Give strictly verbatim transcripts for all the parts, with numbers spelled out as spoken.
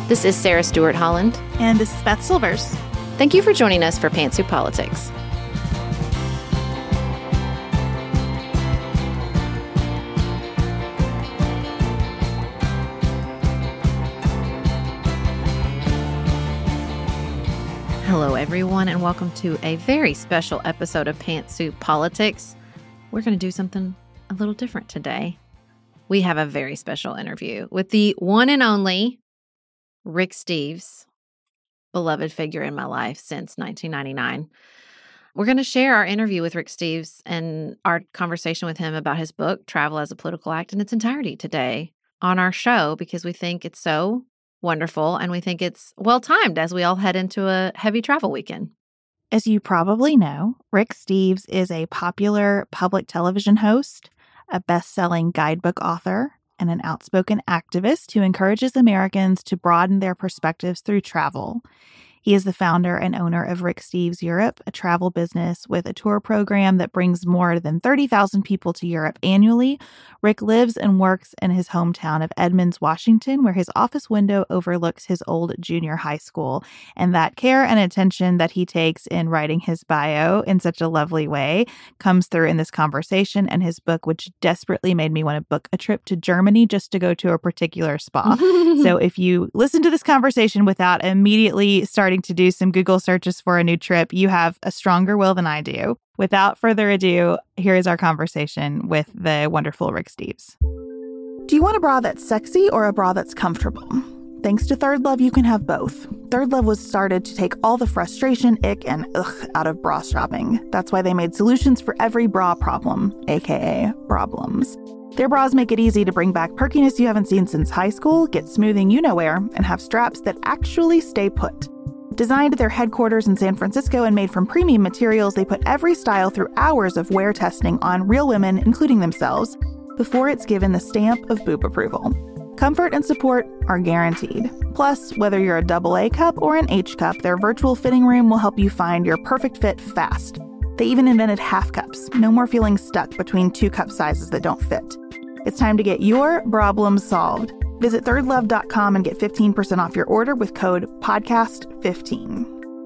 This is Sarah Stewart Holland. And this is Beth Silvers. Thank you for joining us for Pantsuit Politics. Hello, everyone, and welcome to a very special episode of Pantsuit Politics. We're going to do something a little different today. We have a very special interview with the one and only Rick Steves, beloved figure in my life since nineteen ninety-nine. We're going to share our interview with Rick Steves and our conversation with him about his book, Travel as a Political Act, in its entirety today on our show because we think it's so wonderful and we think it's well-timed as we all head into a heavy travel weekend. As you probably know, Rick Steves is a popular public television host, a best-selling guidebook author, and an outspoken activist who encourages Americans to broaden their perspectives through travel. He is the founder and owner of Rick Steves Europe, a travel business with a tour program that brings more than thirty thousand people to Europe annually. Rick lives and works in his hometown of Edmonds, Washington, where his office window overlooks his old junior high school. And that care and attention that he takes in writing his bio in such a lovely way comes through in this conversation and his book, which desperately made me want to book a trip to Germany just to go to a particular spa. So if you listen to this conversation without immediately starting to do some Google searches for a new trip, you have a stronger will than I do. Without further ado, here is our conversation with the wonderful Rick Steves. Do you want a bra that's sexy or a bra that's comfortable? Thanks to Third Love, you can have both. Third Love was started to take all the frustration, ick, and ugh out of bra shopping. That's why they made solutions for every bra problem, aka problems. Their bras make it easy to bring back perkiness you haven't seen since high school, get smoothing you-know-where, and have straps that actually stay put. Designed at their headquarters in San Francisco and made from premium materials, they put every style through hours of wear testing on real women, including themselves, before it's given the stamp of boob approval. Comfort and support are guaranteed. Plus, whether you're a double A cup or an H cup, their virtual fitting room will help you find your perfect fit fast. They even invented half cups. No more feeling stuck between two cup sizes that don't fit. It's time to get your problems solved. Visit third love dot com and get fifteen percent off your order with code podcast fifteen.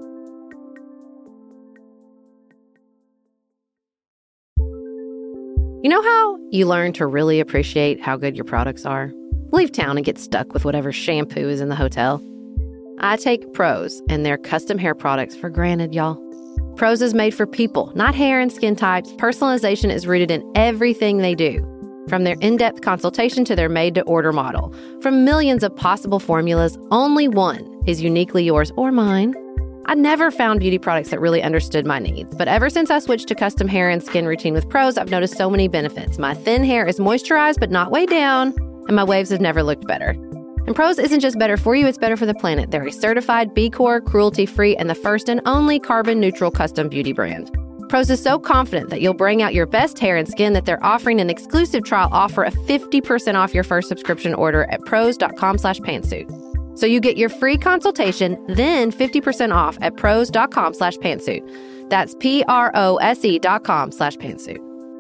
You know how you learn to really appreciate how good your products are? Leave town and get stuck with whatever shampoo is in the hotel. I take Prose and their custom hair products for granted, y'all. Prose is made for people, not hair and skin types. Personalization is rooted in everything they do. From their in-depth consultation to their made-to-order model. From millions of possible formulas, only one is uniquely yours or mine. I never found beauty products that really understood my needs, but ever since I switched to custom hair and skin routine with Prose, I've noticed so many benefits. My thin hair is moisturized but not weighed down, and my waves have never looked better. And Prose isn't just better for you, it's better for the planet. They're a certified B Corp, cruelty-free, and the first and only carbon-neutral custom beauty brand. Prose is so confident that you'll bring out your best hair and skin that they're offering an exclusive trial offer of fifty percent off your first subscription order at prose dot com slash pantsuit. So you get your free consultation, then fifty percent off at prose dot com slash pantsuit. That's P R O S E dot com slash pantsuit.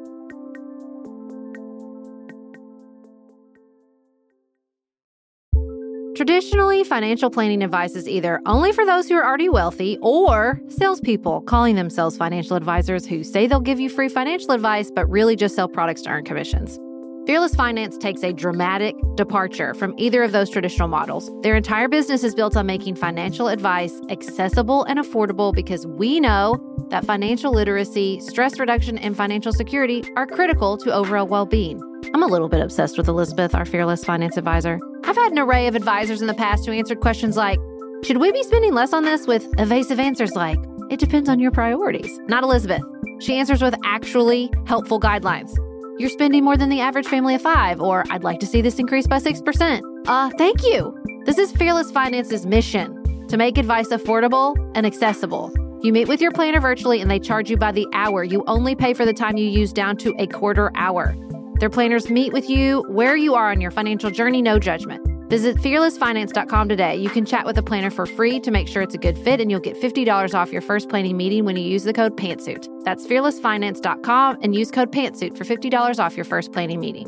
Traditionally, financial planning advice is either only for those who are already wealthy or salespeople calling themselves financial advisors who say they'll give you free financial advice but really just sell products to earn commissions. Fearless Finance takes a dramatic departure from either of those traditional models. Their entire business is built on making financial advice accessible and affordable because we know that financial literacy, stress reduction, and financial security are critical to overall well-being. I'm a little bit obsessed with Elizabeth, our Fearless Finance advisor. I've had an array of advisors in the past who answered questions like, should we be spending less on this, with evasive answers like, it depends on your priorities. Not Elizabeth. She answers with actually helpful guidelines. You're spending more than the average family of five, or I'd like to see this increase by six percent. Uh, thank you. This is Fearless Finance's mission, to make advice affordable and accessible. You meet with your planner virtually and they charge you by the hour. You only pay for the time you use down to a quarter hour. Their planners meet with you where you are on your financial journey, no judgment. Visit fearless finance dot com today. You can chat with a planner for free to make sure it's a good fit, and you'll get fifty dollars off your first planning meeting when you use the code PANTSUIT. That's fearless finance dot com and use code PANTSUIT for fifty dollars off your first planning meeting.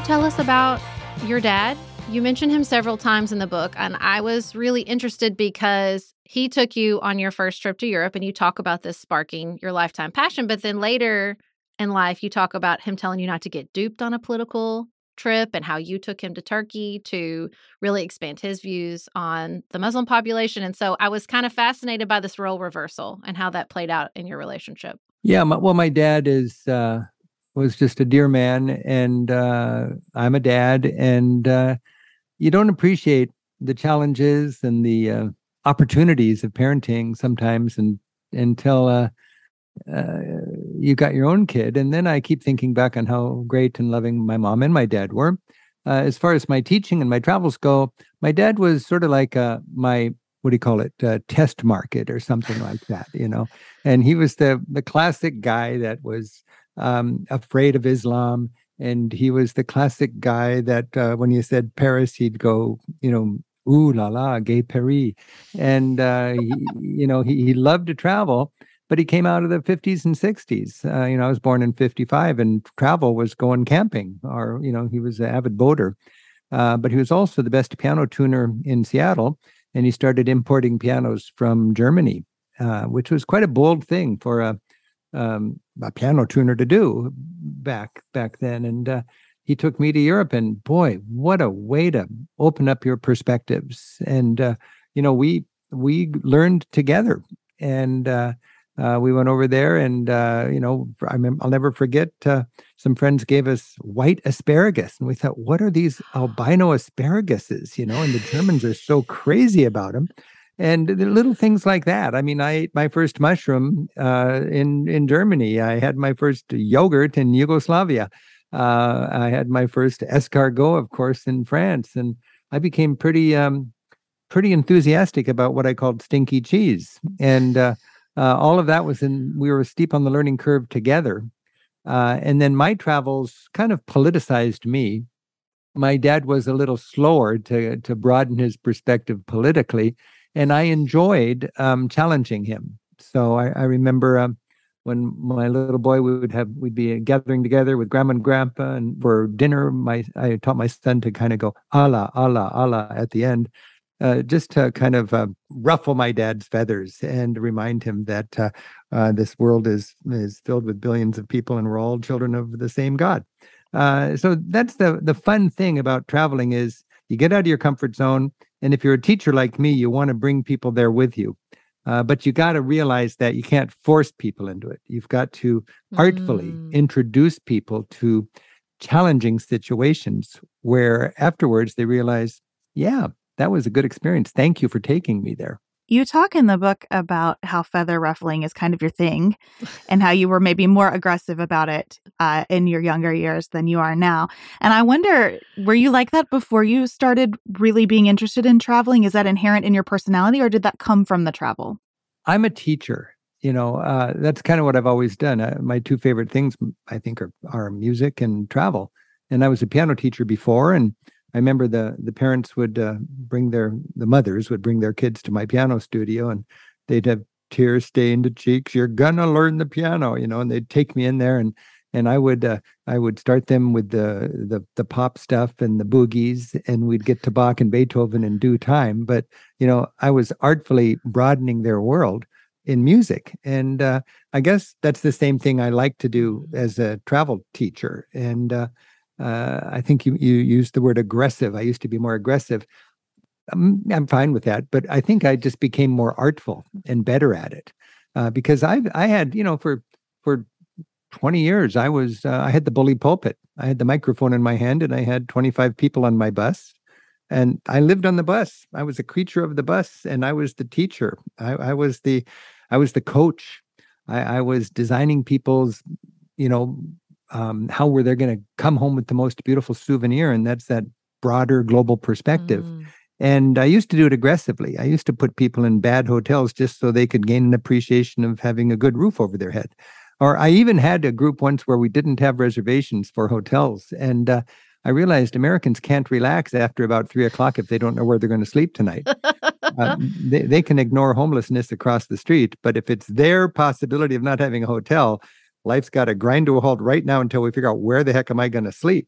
tell us about your dad? You mentioned him several times in the book, and I was really interested because he took you on your first trip to Europe, and you talk about this sparking your lifetime passion. But then later in life, you talk about him telling you not to get duped on a political trip and how you took him to Turkey to really expand his views on the Muslim population. And so I was kind of fascinated by this role reversal and how that played out in your relationship. Yeah, my, well, my dad is uh, was just a dear man, and uh, I'm a dad, and uh, you don't appreciate the challenges and the uh, opportunities of parenting sometimes, and until uh, uh, you got your own kid. And then I keep thinking back on how great and loving my mom and my dad were. Uh, as far as my teaching and my travels go, my dad was sort of like uh, my what do you call it, uh, test market or something like that, you know. And he was the the classic guy that was um, afraid of Islam. And he was the classic guy that uh, when you said Paris, he'd go, you know, ooh la la, gay Paris. And, uh, he, you know, he, he loved to travel, but he came out of the fifties and sixties. Uh, you know, I was born in fifty-five, and travel was going camping, or, you know, he was an avid boater. Uh, but he was also the best piano tuner in Seattle. And he started importing pianos from Germany, uh, which was quite a bold thing for a, um, a piano tuner to do back back then. And uh, he took me to Europe, and boy, what a way to open up your perspectives. And uh, you know, we we learned together, and uh, uh, we went over there, and uh, you know, I remember, I'll never forget. Uh, some friends gave us white asparagus, and we thought, what are these albino asparaguses? You know, and the Germans are so crazy about them. And the little things like that. I mean, I ate my first mushroom uh, in in Germany. I had my first yogurt in Yugoslavia. Uh, I had my first escargot, of course, in France, and I became pretty um, pretty enthusiastic about what I called stinky cheese. And uh, uh, all of that was in. We were steep on the learning curve together. Uh, and then my travels kind of politicized me. My dad was a little slower to to broaden his perspective politically. And I enjoyed um, challenging him. So I, I remember um, when my little boy, we would have, we'd be gathering together with grandma and grandpa, and for dinner, my I taught my son to kind of go Allah, Allah, Allah at the end, uh, just to kind of uh, ruffle my dad's feathers and remind him that uh, uh, this world is is filled with billions of people, and we're all children of the same God. Uh, so that's the the fun thing about traveling is you get out of your comfort zone. And if you're a teacher like me, you want to bring people there with you. Uh, but you got to realize that you can't force people into it. You've got to artfully mm. introduce people to challenging situations where afterwards they realize, yeah, that was a good experience. Thank you for taking me there. You talk in the book about how feather ruffling is kind of your thing and how you were maybe more aggressive about it uh, in your younger years than you are now. And I wonder, were you like that before you started really being interested in traveling? Is that inherent in your personality, or did that come from the travel? I'm a teacher. You know, uh, that's kind of what I've always done. Uh, my two favorite things, I think, are, are music and travel. And I was a piano teacher before, and I remember the the parents would uh, bring their, the mothers would bring their kids to my piano studio, and they'd have tear stained cheeks. You're gonna learn the piano, you know, and they'd take me in there, and and I would uh, I would start them with the, the the pop stuff and the boogies, and we'd get to Bach and Beethoven in due time. But you know, I was artfully broadening their world in music, and uh, I guess that's the same thing I like to do as a travel teacher. And uh, Uh, I think you, you used the word aggressive. I used to be more aggressive. I'm, I'm fine with that, but I think I just became more artful and better at it uh, because I I had, you know, for for twenty years, I was uh, I had the bully pulpit. I had the microphone in my hand, and I had twenty-five people on my bus, and I lived on the bus. I was a creature of the bus, and I was the teacher. I, I was the I was the coach. I, I was designing people's, you know. Um, how were they going to come home with the most beautiful souvenir? And that's that broader global perspective. Mm. And I used to do it aggressively. I used to put people in bad hotels just so they could gain an appreciation of having a good roof over their head. Or I even had a group once where we didn't have reservations for hotels. And uh, I realized Americans can't relax after about three o'clock if they don't know where they're going to sleep tonight. uh, they, they can ignore homelessness across the street. But if it's their possibility of not having a hotel, life's got to grind to a halt right now until we figure out where the heck am I going to sleep.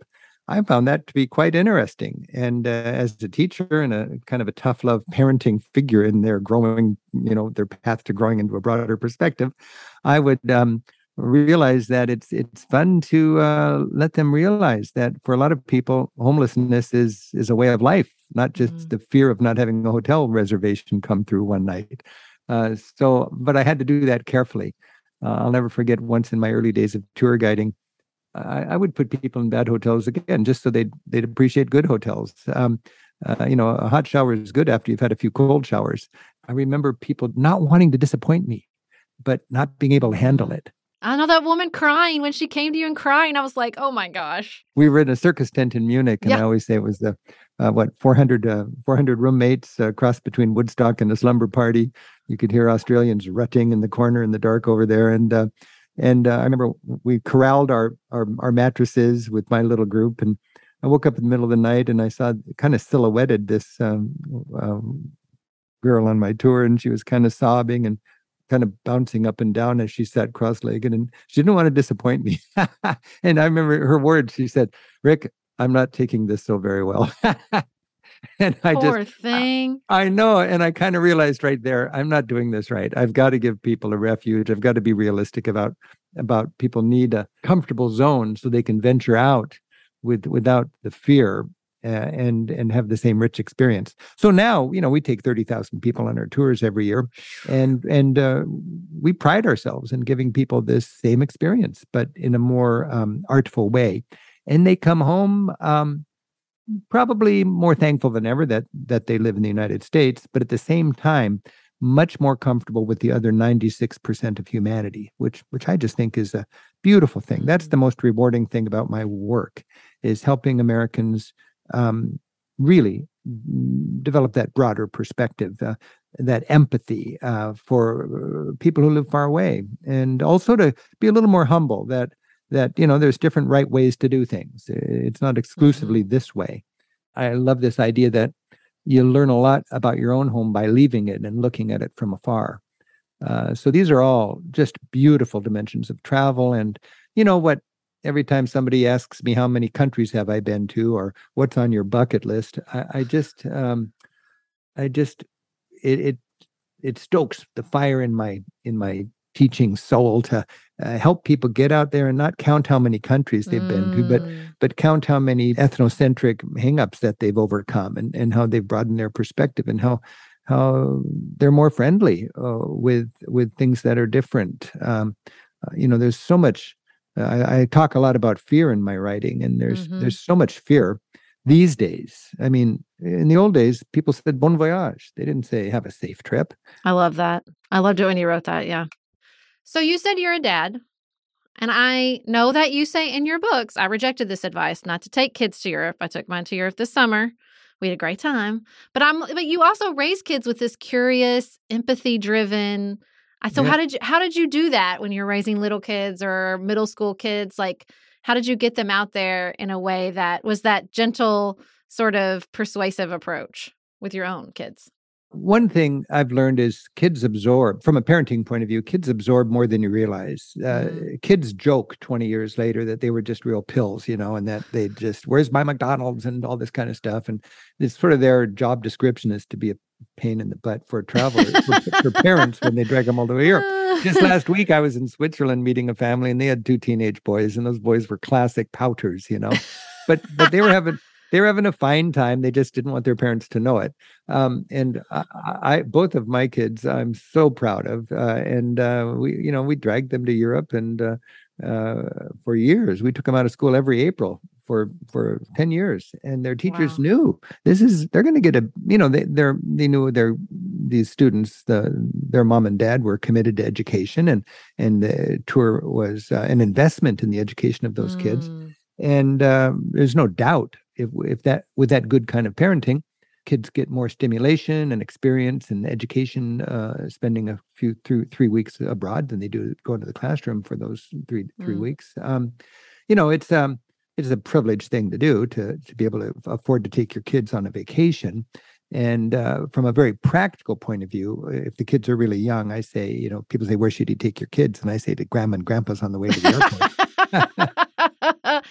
I found that to be quite interesting. And uh, as a teacher and a kind of a tough love parenting figure in their growing, you know, their path to growing into a broader perspective, I would um, realize that it's it's fun to uh, let them realize that for a lot of people, homelessness is is a way of life, not just mm. the fear of not having a hotel reservation come through one night. Uh, so, but I had to do that carefully. Uh, I'll never forget once in my early days of tour guiding, I, I would put people in bad hotels again, just so they'd they'd appreciate good hotels. Um, uh, you know, a hot shower is good after you've had a few cold showers. I remember people not wanting to disappoint me, but not being able to handle it. I know that woman crying when she came to you and crying. I was like, oh my gosh. We were in a circus tent in Munich, and yeah. I always say it was the, uh, what, four hundred, uh, four hundred roommates uh, crossed between Woodstock and a slumber party. You could hear Australians rutting in the corner in the dark over there. And uh, and uh, I remember we corralled our, our our mattresses with my little group, and I woke up in the middle of the night and I saw kind of silhouetted this um, um, girl on my tour, and she was kind of sobbing and kind of bouncing up and down as she sat cross-legged, and she didn't want to disappoint me. And I remember her words. She said, "Rick, I'm not taking this so very well." And I Poor just, thing. I, I know. And I kind of realized right there, I'm not doing this right. I've got to give people a refuge. I've got to be realistic about, about people need a comfortable zone so they can venture out with, without the fear uh, and, and have the same rich experience. So now, you know, we take thirty thousand people on our tours every year, and, and uh, we pride ourselves in giving people this same experience, but in a more um, artful way. And they come home, um, probably more thankful than ever that that they live in the United States, but at the same time, much more comfortable with the other ninety-six percent of humanity, which which I just think is a beautiful thing. That's the most rewarding thing about my work, is helping Americans um, really develop that broader perspective, uh, that empathy uh, for people who live far away, and also to be a little more humble that that, you know, there's different right ways to do things. It's not exclusively mm-hmm. this way. I love this idea that you learn a lot about your own home by leaving it and looking at it from afar. Uh, so these are all just beautiful dimensions of travel. And you know what? Every time somebody asks me how many countries have I been to, or what's on your bucket list, I, I just, um, I just, it, it, it stokes the fire in my in my teaching soul to uh, help people get out there and not count how many countries they've mm. been to, but but count how many ethnocentric hangups that they've overcome, and, and how they've broadened their perspective, and how how they're more friendly uh, with with things that are different. Um, uh, you know, there's so much. Uh, I, I talk a lot about fear in my writing, and there's mm-hmm. there's so much fear these days. I mean, in the old days, people said "bon voyage." They didn't say "have a safe trip." I love that. I loved it when you wrote that. Yeah. So you said you're a dad, and I know that you say in your books, I rejected this advice not to take kids to Europe. I took mine to Europe this summer. We had a great time, but I'm, but you also raise kids with this curious, empathy-driven. So yeah. how did you, how did you do that when you're raising little kids or middle school kids? Like, how did you get them out there in a way that was that gentle, sort of persuasive approach with your own kids? One thing I've learned is kids absorb, from a parenting point of view, kids absorb more than you realize. Uh, mm. Kids joke twenty years later that they were just real pills, you know, and that they just, where's my McDonald's and all this kind of stuff. And it's sort of their job description is to be a pain in the butt for travelers, for, for parents when they drag them all the way here. Just last week, I was in Switzerland meeting a family, and they had two teenage boys, and those boys were classic pouters, you know, but but they were having... They were having a fine time. They just didn't want their parents to know it. Um, and I, I, both of my kids, I'm so proud of. Uh, and uh, we, you know, we dragged them to Europe, and uh, uh, for years we took them out of school every April for for ten years. And their teachers wow. knew this is they're going to get a. You know, they they're they knew their these students, the their mom and dad were committed to education, and and the tour was uh, an investment in the education of those mm. kids. And uh, there's no doubt. If if that with that good kind of parenting, kids get more stimulation and experience and education, uh, spending a few through three weeks abroad than they do going to the classroom for those three three mm. weeks. Um, you know, it's um it's a privileged thing to do to to be able to afford to take your kids on a vacation. And uh, from a very practical point of view, if the kids are really young, I say, you know, people say, where should you take your kids? And I say to grandma and grandpa's on the way to the airport.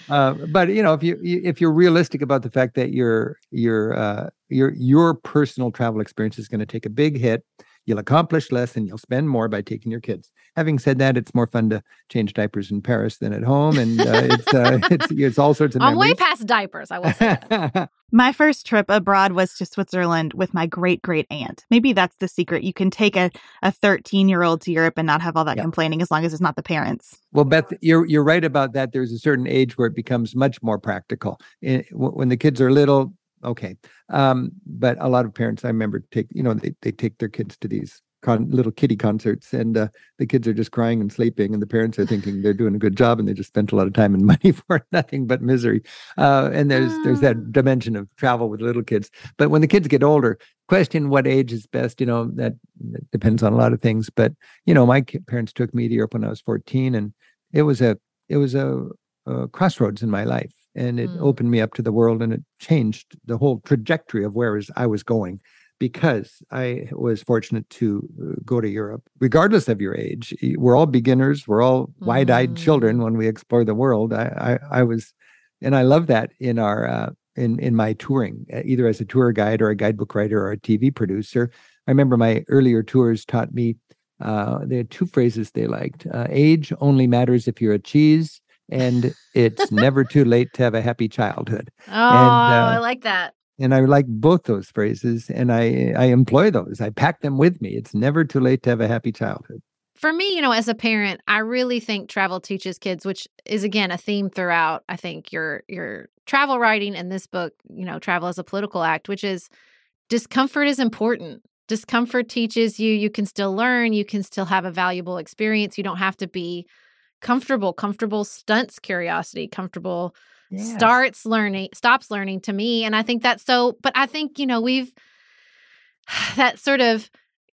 uh, but you know, if you if you're realistic about the fact that your your uh, your your personal travel experience is going to take a big hit, you'll accomplish less and you'll spend more by taking your kids. Having said that, it's more fun to change diapers in Paris than at home, and uh, it's, uh, it's it's all sorts of I'm memories. way past diapers, I will say that. My first trip abroad was to Switzerland with my great great aunt. Maybe that's the secret. You can take a a thirteen year old to Europe and not have all that Yeah. complaining as long as it's not the parents. Well, Beth, you're you're right about that. There's a certain age where it becomes much more practical. I- when the kids are little, okay, um, but a lot of parents, I remember, take you know they they take their kids to these Con, little kiddie concerts, and uh, the kids are just crying and sleeping, and the parents are thinking they're doing a good job, and they just spent a lot of time and money for nothing but misery. Uh, and there's there's that dimension of travel with little kids. But when the kids get older, question what age is best. You know that, that depends on a lot of things. But you know, my parents took me to Europe when I was fourteen, and it was a it was a, a crossroads in my life, and it Mm. opened me up to the world, and it changed the whole trajectory of where is I was going. Because I was fortunate to go to Europe, regardless of your age. We're all beginners. We're all wide-eyed Mm. children when we explore the world. I, I, I was, and I love that in our uh, in in my touring, either as a tour guide or a guidebook writer or a T V producer. I remember my earlier tours taught me uh, they had two phrases they liked: uh, "Age only matters if you're a cheese," and "It's never too late to have a happy childhood." Oh, And, uh, I like that. And I like both those phrases, and I I employ those. I pack them with me. It's never too late to have a happy childhood. For me, you know, as a parent, I really think travel teaches kids, which is again a theme throughout. I think your your travel writing and this book, you know, Travel as a Political Act, which is discomfort is important. Discomfort teaches you you can still learn, you can still have a valuable experience. You don't have to be comfortable. Comfortable stunts curiosity. Comfortable Yes. starts learning, stops learning to me. And I think that's so, but I think, you know, we've that sort of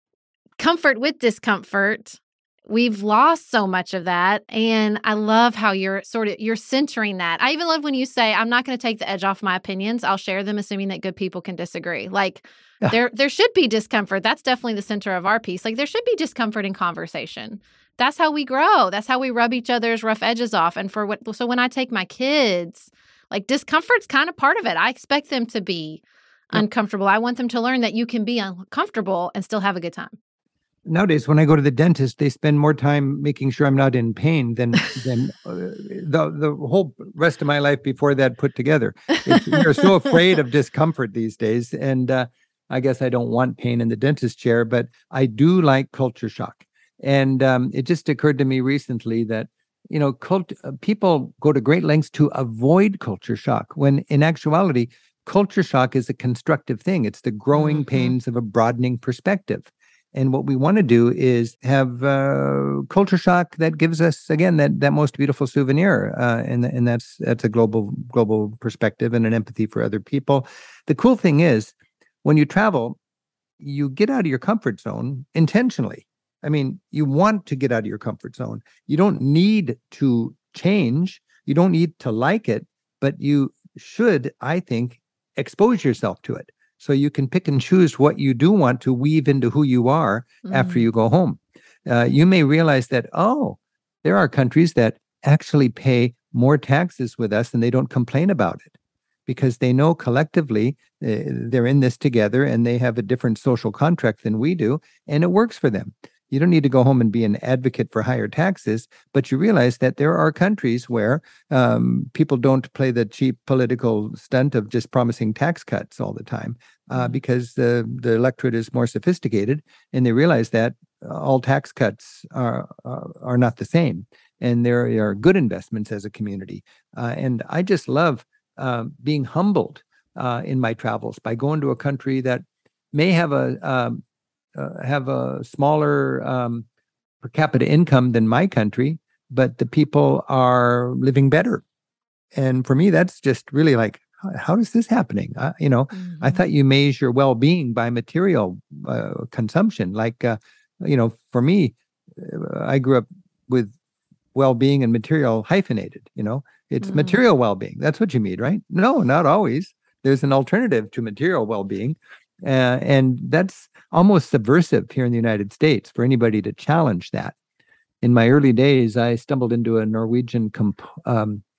comfort with discomfort. We've lost so much of that. And I love how you're sort of, you're centering that. I even love when you say, I'm not going to take the edge off my opinions. I'll share them, assuming that good people can disagree. Like Yeah. there, there should be discomfort. That's definitely the center of our piece. Like there should be discomfort in conversation. That's how we grow. That's how we rub each other's rough edges off. And for what, so when I take my kids, like discomfort's kind of part of it. I expect them to be Yep. uncomfortable. I want them to learn that you can be uncomfortable and still have a good time. Nowadays, when I go to the dentist, they spend more time making sure I'm not in pain than than uh, the the whole rest of my life before that put together. It's, we're so afraid of discomfort these days, and uh, I guess I don't want pain in the dentist chair, but I do like culture shock. And um, it just occurred to me recently that, you know, cult, uh, people go to great lengths to avoid culture shock, when in actuality, culture shock is a constructive thing. It's the growing Mhm. pains of a broadening perspective. And what we want to do is have uh, culture shock that gives us, again, that that most beautiful souvenir. Uh, and, and that's that's a global global perspective and an empathy for other people. The cool thing is, when you travel, you get out of your comfort zone intentionally. I mean, you want to get out of your comfort zone. You don't need to change. You don't need to like it, but you should, I think, expose yourself to it so you can pick and choose what you do want to weave into who you are after Mm. you go home. Uh, you may realize that, oh, there are countries that actually pay more taxes with us and they don't complain about it because they know collectively uh, they're in this together and they have a different social contract than we do, and it works for them. You don't need to go home and be an advocate for higher taxes, but you realize that there are countries where um, people don't play the cheap political stunt of just promising tax cuts all the time uh, Mhm. because the, the electorate is more sophisticated, and they realize that all tax cuts are uh, are not the same, and there are good investments as a community. Uh, and I just love uh, being humbled uh, in my travels by going to a country that may have a um, uh, have a smaller um, per capita income than my country, but the people are living better. And for me, that's just really like, how, how is this happening? Uh, you know, Mhm. I thought you measure well-being by material uh, consumption. Like, uh, you know, for me, uh, I grew up with well-being and material hyphenated. You know, it's Mm. material well-being. That's what you mean, right? No, not always. There's an alternative to material well-being. Uh, and that's almost subversive here in the United States for anybody to challenge that. In my early days, I stumbled into a Norwegian comp- um,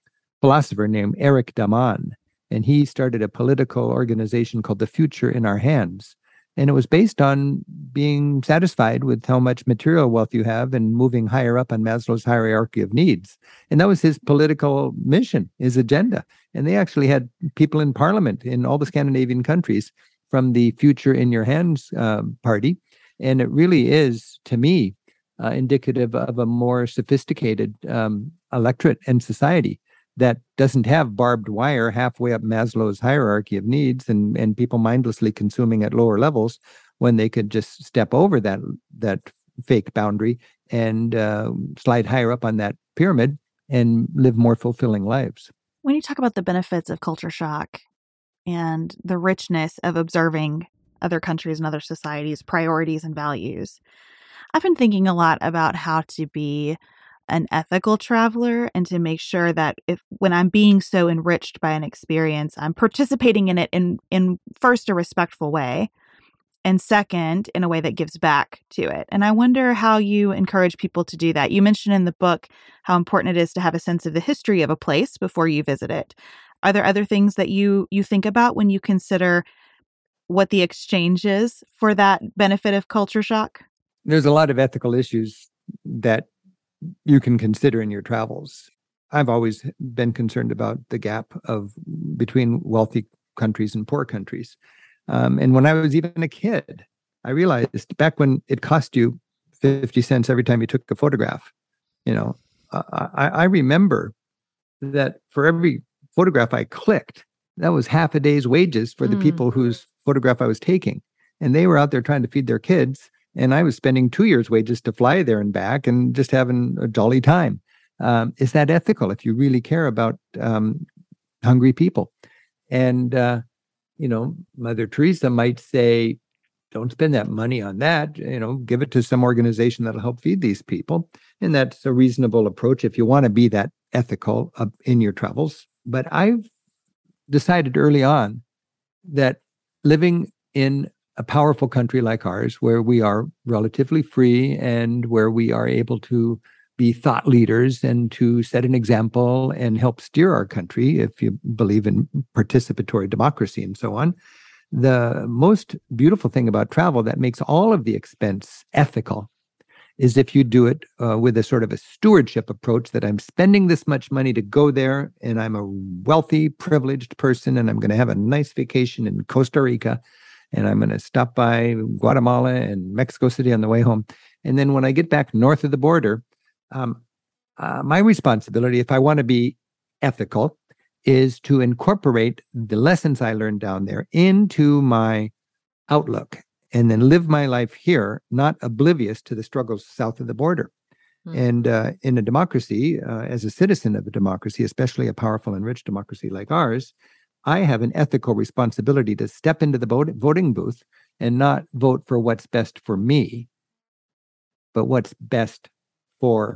philosopher named Eric Daman, and he started a political organization called The Future in Our Hands. And it was based on being satisfied with how much material wealth you have and moving higher up on Maslow's hierarchy of needs. And that was his political mission, his agenda. And they actually had people in parliament in all the Scandinavian countries from the Future in Your Hands uh, party. And it really is, to me, uh, indicative of a more sophisticated um, electorate and society that doesn't have barbed wire halfway up Maslow's hierarchy of needs and, and people mindlessly consuming at lower levels when they could just step over that, that fake boundary and uh, slide higher up on that pyramid and live more fulfilling lives. When you talk about the benefits of culture shock and the richness of observing other countries and other societies' priorities and values, I've been thinking a lot about how to be an ethical traveler and to make sure that if when I'm being so enriched by an experience, I'm participating in it in, in first a respectful way, and second, in a way that gives back to it. And I wonder how you encourage people to do that. You mentioned in the book how important it is to have a sense of the history of a place before you visit it. Are there other things that you you think about when you consider what the exchange is for that benefit of culture shock? There's a lot of ethical issues that you can consider in your travels. I've always been concerned about the gap of between wealthy countries and poor countries. Um, and when I was even a kid, I realized back when it cost you fifty cents every time you took a photograph, you know, I, I remember that for every photograph I clicked, that was half a day's wages for the mm. people whose photograph I was taking. And they were out there trying to feed their kids. And I was spending two years' wages to fly there and back and just having a jolly time. Um, is that ethical if you really care about um, hungry people? And, uh, you know, Mother Teresa might say, don't spend that money on that. You know, give it to some organization that'll help feed these people. And that's a reasonable approach if you want to be that ethical uh, in your travels. But I've decided early on that living in a powerful country like ours, where we are relatively free and where we are able to be thought leaders and to set an example and help steer our country, if you believe in participatory democracy and so on. The most beautiful thing about travel that makes all of the expense ethical is if you do it uh, with a sort of a stewardship approach that I'm spending this much money to go there and I'm a wealthy, privileged person and I'm going to have a nice vacation in Costa Rica. And I'm going to stop by Guatemala and Mexico City on the way home. And then when I get back north of the border, um, uh, my responsibility, if I want to be ethical, is to incorporate the lessons I learned down there into my outlook and then live my life here, not oblivious to the struggles south of the border. Mm. And uh, in a democracy, uh, as a citizen of a democracy, especially a powerful and rich democracy like ours, I have an ethical responsibility to step into the vote, voting booth and not vote for what's best for me, but what's best for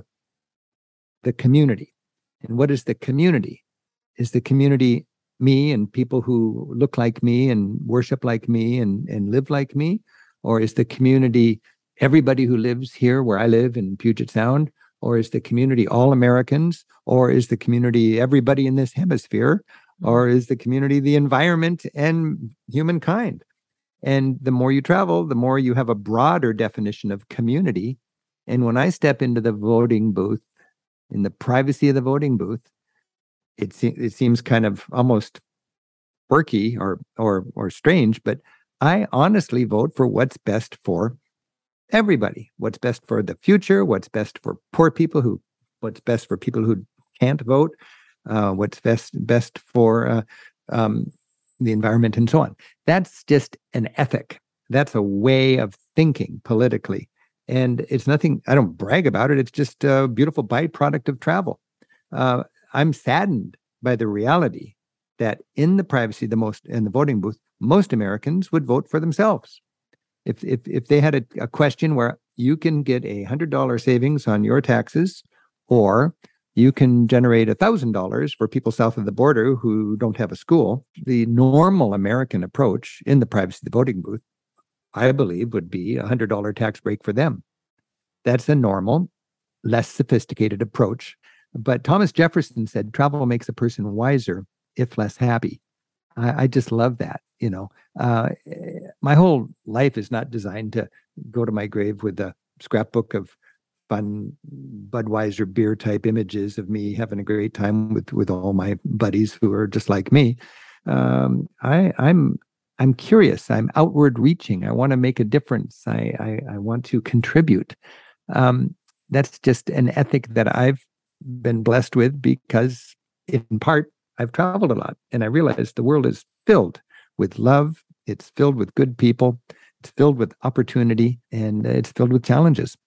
the community. And what is the community? Is the community me and people who look like me and worship like me and, and live like me? Or is the community everybody who lives here where I live in Puget Sound? Or is the community all Americans? Or is the community everybody in this hemisphere? Or is the community the environment and humankind? And the more you travel, the more you have a broader definition of community. And when I step into the voting booth, in the privacy of the voting booth, it, se- it seems kind of almost quirky or, or, or strange, but I honestly vote for what's best for everybody. What's best for the future, what's best for poor people, who, what's best for people who can't vote, Uh, what's best best for uh, um, the environment and so on. That's just an ethic. That's a way of thinking politically. And it's nothing, I don't brag about it. It's just a beautiful byproduct of travel. Uh, I'm saddened by the reality that in the privacy, the most in the voting booth, most Americans would vote for themselves. If if if they had a, a question where you can get a one hundred dollars savings on your taxes, or you can generate one thousand dollars for people south of the border who don't have a school, the normal American approach in the privacy of the voting booth, I believe, would be a one hundred dollars tax break for them. That's a normal, less sophisticated approach But Thomas Jefferson said, travel makes a person wiser, if less happy. I, I just love that. You know, uh, my whole life is not designed to go to my grave with a scrapbook of fun Budweiser beer type images of me having a great time with, with all my buddies who are just like me. Um, I, I'm I'm curious. I'm outward reaching. I want to make a difference. I I, I want to contribute. Um, that's just an ethic that I've been blessed with because, in part, I've traveled a lot, and I realized the world is filled with love. It's filled with good people. It's filled with opportunity, and it's filled with challenges.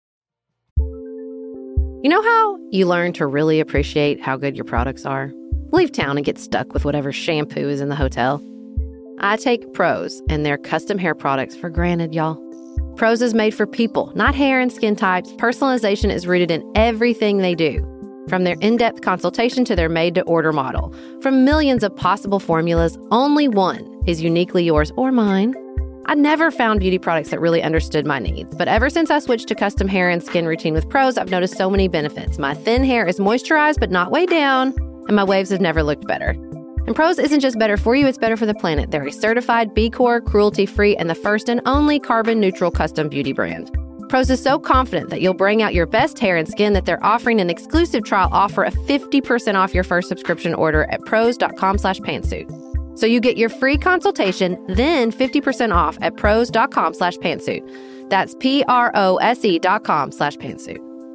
You know how you learn to really appreciate how good your products are? Leave town and get stuck with whatever shampoo is in the hotel. I take Prose and their custom hair products for granted, y'all. Prose is made for people, not hair and skin types. Personalization is rooted in everything they do. From their in-depth consultation to their made-to-order model. From millions of possible formulas, only one is uniquely yours or mine. I never found beauty products that really understood my needs, but ever since I switched to custom hair and skin routine with Prose, I've noticed so many benefits. My thin hair is moisturized but not weighed down, and my waves have never looked better. And Prose isn't just better for you, it's better for the planet. They're a certified B Corp, cruelty-free, and the first and only carbon-neutral custom beauty brand. Prose is so confident that you'll bring out your best hair and skin that they're offering an exclusive trial offer of fifty percent off your first subscription order at prose.com slash pantsuit. So you get your free consultation, then fifty percent off at prose.com slash pantsuit. That's P-R-O-S-E dot com slash pantsuit.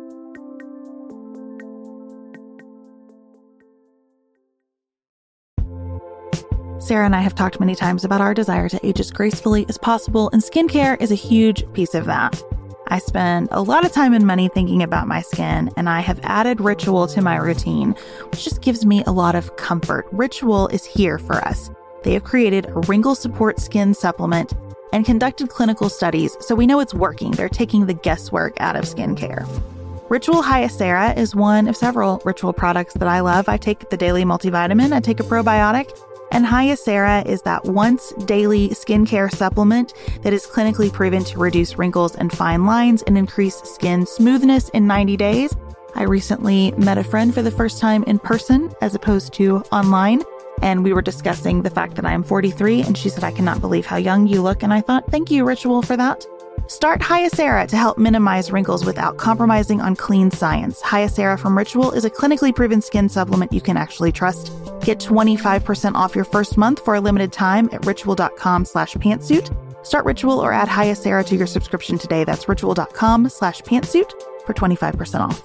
Sarah and I have talked many times about our desire to age as gracefully as possible, and skincare is a huge piece of that. I spend a lot of time and money thinking about my skin, and I have added Ritual to my routine, which just gives me a lot of comfort. Ritual is here for us. They have created a wrinkle support skin supplement and conducted clinical studies, so we know it's working. They're taking the guesswork out of skincare. Ritual Hyacera is one of several Ritual products that I love. I take the daily multivitamin, I take a probiotic, and Hyacera is that once daily skincare supplement that is clinically proven to reduce wrinkles and fine lines and increase skin smoothness in ninety days. I recently met a friend for the first time in person as opposed to online, and we were discussing the fact that I am forty-three, and she said, "I cannot believe how young you look." And I thought, thank you, Ritual, for that. Start Hyacera to help minimize wrinkles without compromising on clean science. Hyacera from Ritual is a clinically proven skin supplement you can actually trust. Get twenty-five percent off your first month for a limited time at ritual.com slash pantsuit. Start Ritual or add Hyacera to your subscription today. That's ritual.com slash pantsuit for twenty-five percent off.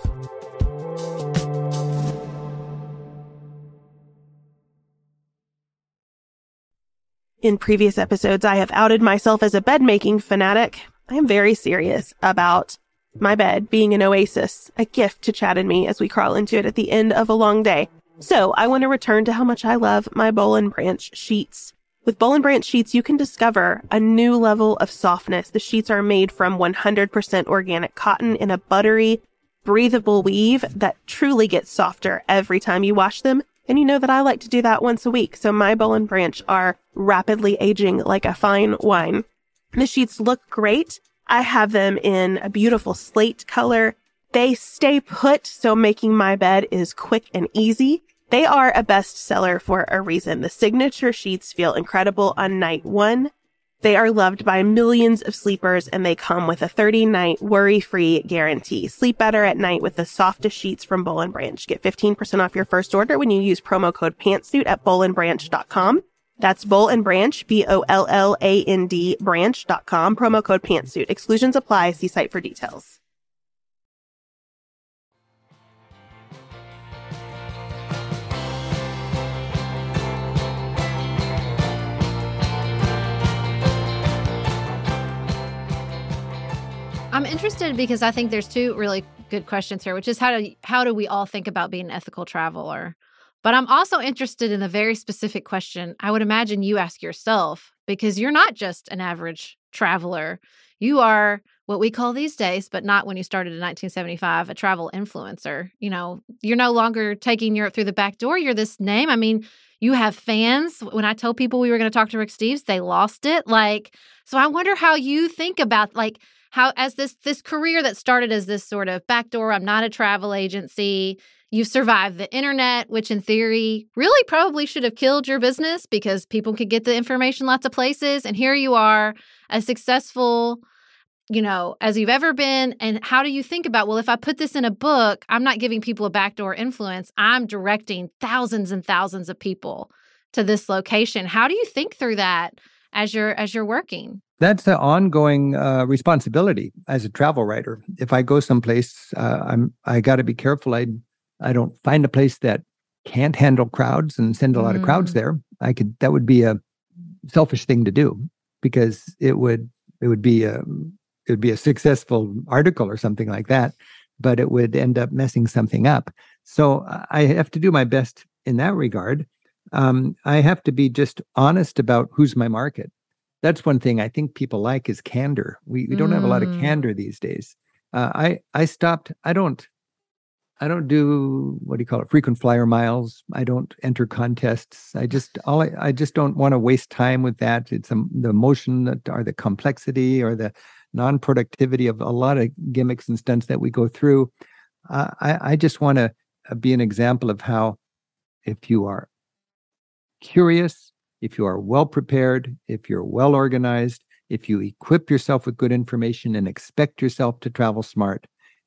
In previous episodes, I have outed myself as a bed-making fanatic. I am very serious about my bed being an oasis, a gift to Chad and me as we crawl into it at the end of a long day. So I want to return to how much I love my Boll and Branch sheets. With Boll and Branch sheets, you can discover a new level of softness. The sheets are made from one hundred percent organic cotton in a buttery, breathable weave that truly gets softer every time you wash them. And you know that I like to do that once a week. So my Boll and Branch are rapidly aging like a fine wine. The sheets look great. I have them in a beautiful slate color. They stay put, so making my bed is quick and easy. They are a bestseller for a reason. The signature sheets feel incredible on night one. They are loved by millions of sleepers, and they come with a thirty-night worry-free guarantee. Sleep better at night with the softest sheets from Boll and Branch. Get fifteen percent off your first order when you use promo code PANTSUIT at boll and branch dot com. That's Boll and Branch, B O L L A N D, branch dot com, promo code PANTSUIT. Exclusions apply. See site for details. I'm interested because I think there's two really good questions here, which is how do how do we all think about being an ethical traveler? But I'm also interested in the very specific question I would imagine you ask yourself, because you're not just an average traveler. You are what we call these days, but not when you started in nineteen seventy-five, a travel influencer. You know, you're no longer taking Europe through the back door. You're this name. I mean, you have fans. When I told people we were going to talk to Rick Steves, they lost it. Like, so I wonder how you think about, like, how as this this career that started as this sort of backdoor, I'm not a travel agency, You've survived the internet, which in theory really probably should have killed your business because people could get the information lots of places. And here you are, as successful, you know, as you've ever been. And how do you think about, well, if I put this in a book, I'm not giving people a backdoor influence. I'm directing thousands and thousands of people to this location. How do you think through that as you're as you're working? That's an ongoing uh, responsibility as a travel writer. If I go someplace, uh, I'm I got to be careful. I I don't find a place that can't handle crowds and send a lot of crowds Mm. there. I could that would be a selfish thing to do because it would it would be a it would be a successful article or something like that, but it would end up messing something up. So I have to do my best in that regard. Um, I have to be just honest about who's my market. That's one thing I think people like is candor. We we don't have a lot of Mm. candor these days. Uh, I I stopped. I don't. I don't do what do you call it? Frequent flyer miles. I don't enter contests. I just all I, I just don't want to waste time with that. It's um, the emotion that or the complexity or the non-productivity of a lot of gimmicks and stunts that we go through. Uh, I I just want to be an example of how if you are curious, if you are well prepared, if you're well organized, if you equip yourself with good information and expect yourself to travel smart,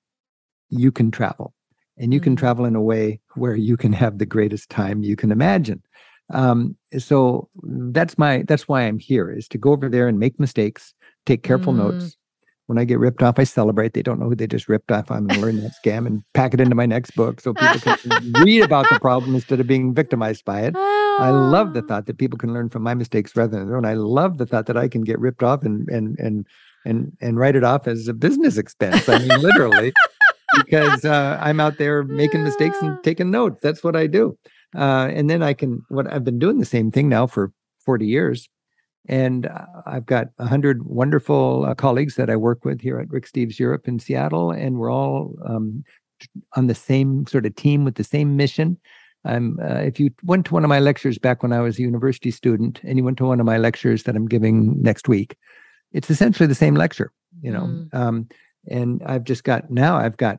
you can travel. And you can Mm. travel in a way where you can have the greatest time you can imagine. Um, so that's my that's why I'm here, is to go over there and make mistakes, take careful Mm. notes. When I get ripped off, I celebrate. They don't know who they just ripped off. I'm going to learn that scam and pack it into my next book so people can read about the problem instead of being victimized by it. I love the thought that people can learn from my mistakes rather than their own. I love the thought that I can get ripped off and and and and and write it off as a business expense. I mean, literally, because uh, I'm out there making mistakes and taking notes. That's what I do. Uh, and then I can. What I've been doing the same thing now for forty years, and uh, I've got a hundred wonderful uh, colleagues that I work with here at Rick Steves Europe in Seattle, and we're all um, on the same sort of team with the same mission. I'm, uh, if you went to one of my lectures back when I was a university student, and you went to one of my lectures that I'm giving next week, it's essentially the same lecture, you know. Mm. Um, and I've just got now I've got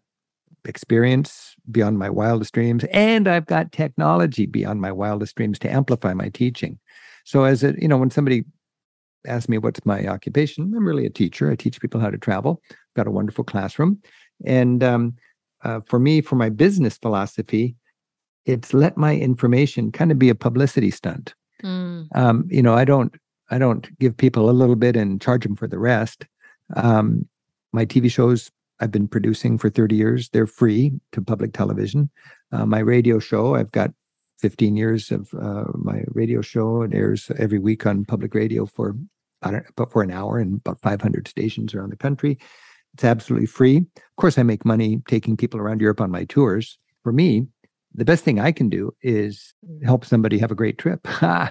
experience beyond my wildest dreams, and I've got technology beyond my wildest dreams to amplify my teaching. So, as a you know, when somebody asks me what's my occupation, I'm really a teacher. I teach people how to travel. Got a wonderful classroom, and um, uh, for me, for my business philosophy, it's let my information kind of be a publicity stunt. Mm. Um, you know, I don't, I don't give people a little bit and charge them for the rest. Um, my T V shows I've been producing for thirty years. They're free to public television. Uh, my radio show, I've got fifteen years of uh, my radio show. It airs every week on public radio for about for an hour in about five hundred stations around the country. It's absolutely free. Of course, I make money taking people around Europe on my tours. For me, the best thing I can do is help somebody have a great trip,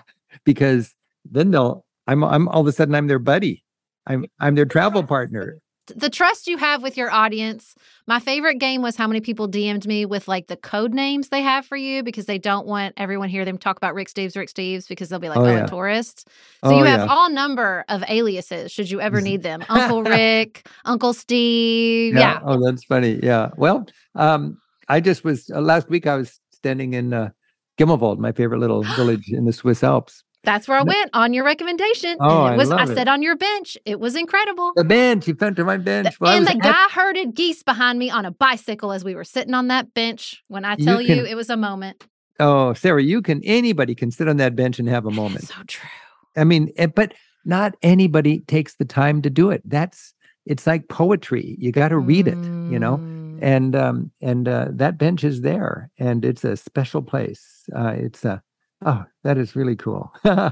because then they'll. I'm. I'm all of a sudden I'm their buddy. I'm. I'm their travel partner. The trust you have with your audience. My favorite game was how many people D M'd me with like the code names they have for you because they don't want everyone hear them talk about Rick Steves, Rick Steves, because they'll be like, Oh, oh, yeah. a tourist. So Oh, you have yeah. all number of aliases should you ever need them. Uncle Rick, Uncle Steve. Yeah. Oh, that's funny. Yeah. Well, um, I just was uh, last week. I was standing in uh, Gimmelwald, my favorite little village in the Swiss Alps. That's where I went on your recommendation. Oh, and it I was love I it. sat on your bench. It was incredible. The bench. You found to my bench. Well, I and was the hap- guy herded geese behind me on a bicycle as we were sitting on that bench. When I tell you, can- it was a moment. Oh, Sarah, you can. Anybody can sit on that bench and have a moment. So true. I mean, eh, but not anybody takes the time to do it. That's it's like poetry. You got to read it, you know. Mm. And um and uh, that bench is there, and it's a special place. Uh, it's a oh, that is really cool.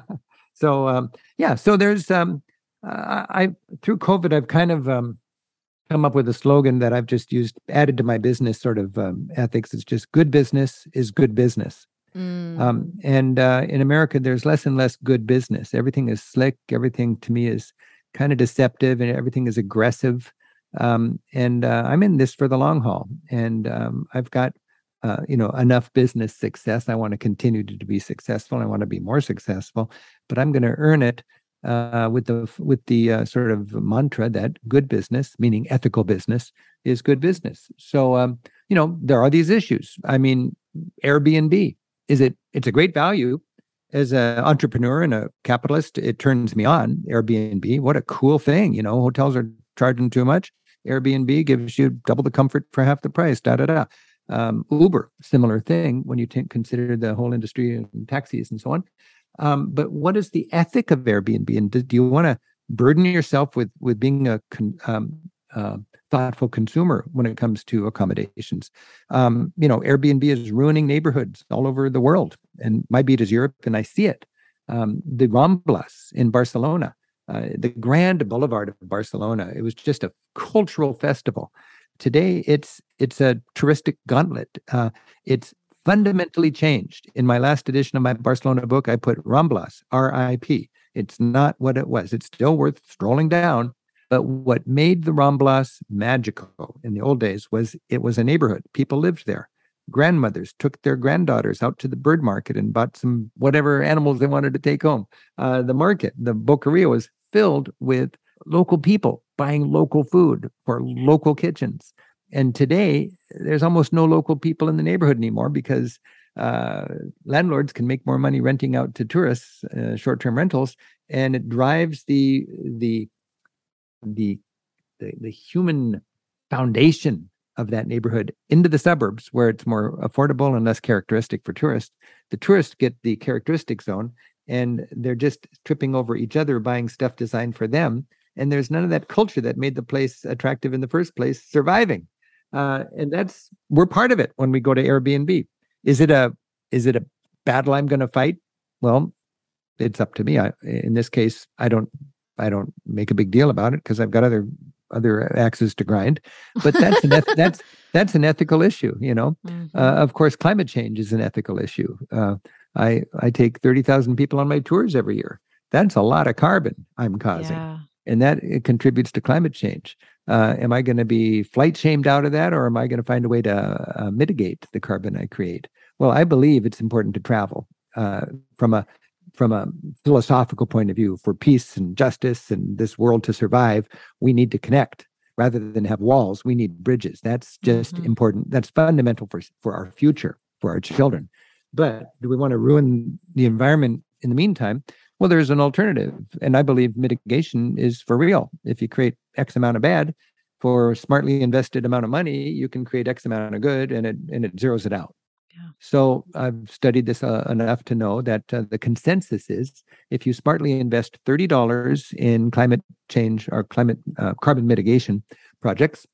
so um yeah, so there's um uh, I through COVID I've kind of um come up with a slogan that I've just used added to my business sort of um, ethics. It's just good business is good business. Mm. Um, and uh, in America, there's less and less good business. Everything is slick. Everything to me is kind of deceptive, and everything is aggressive. Um, and uh, I'm in this for the long haul. And um, I've got, uh, you know, enough business success. I want to continue to, to be successful. I want to be more successful, but I'm going to earn it uh, with the with the uh, sort of mantra that good business, meaning ethical business, is good business. So, um, you know, there are these issues. I mean, Airbnb, is it, it's a great value. As an entrepreneur and a capitalist, it turns me on. Airbnb, what a cool thing. You know, hotels are charging too much. Airbnb gives you double the comfort for half the price, da, da, da. Um, Uber, similar thing when you t- consider the whole industry and taxis and so on. Um, but what is the ethic of Airbnb? And do, do you want to burden yourself with, with being a con, um, uh, thoughtful consumer when it comes to accommodations? Um, you know, Airbnb is ruining neighborhoods all over the world. And my beat is Europe, and I see it. Um, the Ramblas in Barcelona, uh, the Grand Boulevard of Barcelona, it was just a cultural festival. Today, it's it's a touristic gauntlet. Uh, it's fundamentally changed. In my last edition of my Barcelona book, I put Ramblas, R I P. It's not what it was. It's still worth strolling down. But what made the Ramblas magical in the old days was it was a neighborhood. People lived there. Grandmothers took their granddaughters out to the bird market and bought some whatever animals they wanted to take home. Uh, the market, the Boqueria, was filled with local people buying local food for local kitchens. And today, there's almost no local people in the neighborhood anymore because uh, landlords can make more money renting out to tourists, uh, short-term rentals, and it drives the the the the, the human foundation of that neighborhood into the suburbs where it's more affordable and less characteristic for tourists. The tourists get the characteristic zone and they're just tripping over each other, buying stuff designed for them. And there's none of that culture that made the place attractive in the first place surviving. Uh, and that's, we're part of it when we go to Airbnb. Is it a, is it a battle I'm going to fight? Well, it's up to me. I, in this case, I don't, I don't make a big deal about it because I've got other other axes to grind. But that's an eth- that's that's an ethical issue. You know, mm-hmm. uh, of course, climate change is an ethical issue. Uh, I I take thirty thousand people on my tours every year. That's a lot of carbon I'm causing, yeah. and that it contributes to climate change. Uh, am I going to be flight shamed out of that, or am I going to find a way to uh, mitigate the carbon I create? Well, I believe it's important to travel uh, from a From a philosophical point of view, for peace and justice and this world to survive, we need to connect rather than have walls. We need bridges. That's just mm-hmm. important. That's fundamental for, for our future, for our children. But do we want to ruin the environment in the meantime? Well, there's an alternative. And I believe mitigation is for real. If you create X amount of bad for a smartly invested amount of money, you can create X amount of good and it, and it zeroes it out. Yeah. So I've studied this uh, enough to know that uh, the consensus is if you smartly invest thirty dollars in climate change or climate uh, carbon mitigation projects,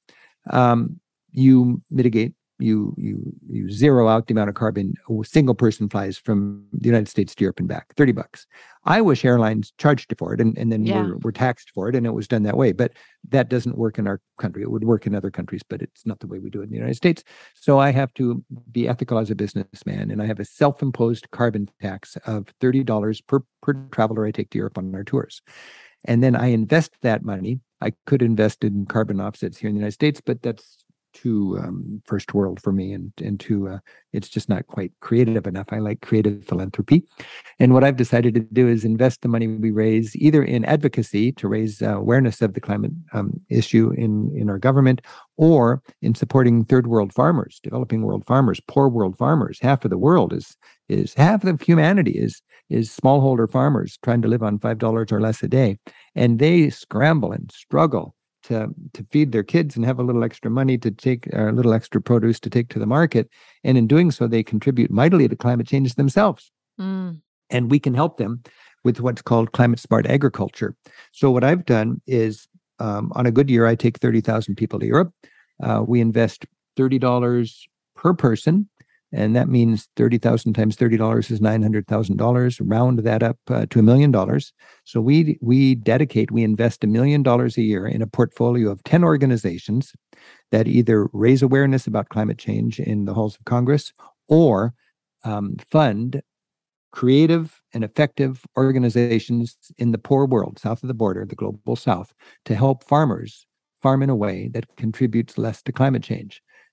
um, you mitigate, you you you zero out the amount of carbon a single person flies from the United States to Europe and back, thirty bucks. I wish airlines charged for it and, and then yeah. we're, we're taxed for it and it was done that way. But that doesn't work in our country. It would work in other countries, but it's not the way we do it in the United States. So I have to be ethical as a businessman. And I have a self-imposed carbon tax of thirty dollars per, per traveler I take to Europe on our tours. And then I invest that money. I could invest in carbon offsets here in the United States, but that's too um, first world for me, and and too uh, it's just not quite creative enough. I like creative philanthropy, and what I've decided to do is invest the money we raise either in advocacy to raise uh, awareness of the climate um, issue in in our government, or in supporting third world farmers, developing world farmers, poor world farmers. Half of the world is is half of humanity is is smallholder farmers trying to live on five dollars or less a day, and they scramble and struggle to to feed their kids and have a little extra money to take, or a little extra produce to take to the market. And in doing so, they contribute mightily to climate change themselves. Mm. And we can help them with what's called climate smart agriculture. So what I've done is, um, on a good year, I take thirty thousand people to Europe. Uh, we invest thirty dollars per person. And that means thirty thousand times thirty dollars is nine hundred thousand dollars. Round that up uh, to a million dollars. So we we dedicate, we invest a million dollars a year in a portfolio of ten organizations that either raise awareness about climate change in the halls of Congress or um, fund creative and effective organizations in the poor world, south of the border, the global south, to help farmers farm in a way that contributes less to climate change.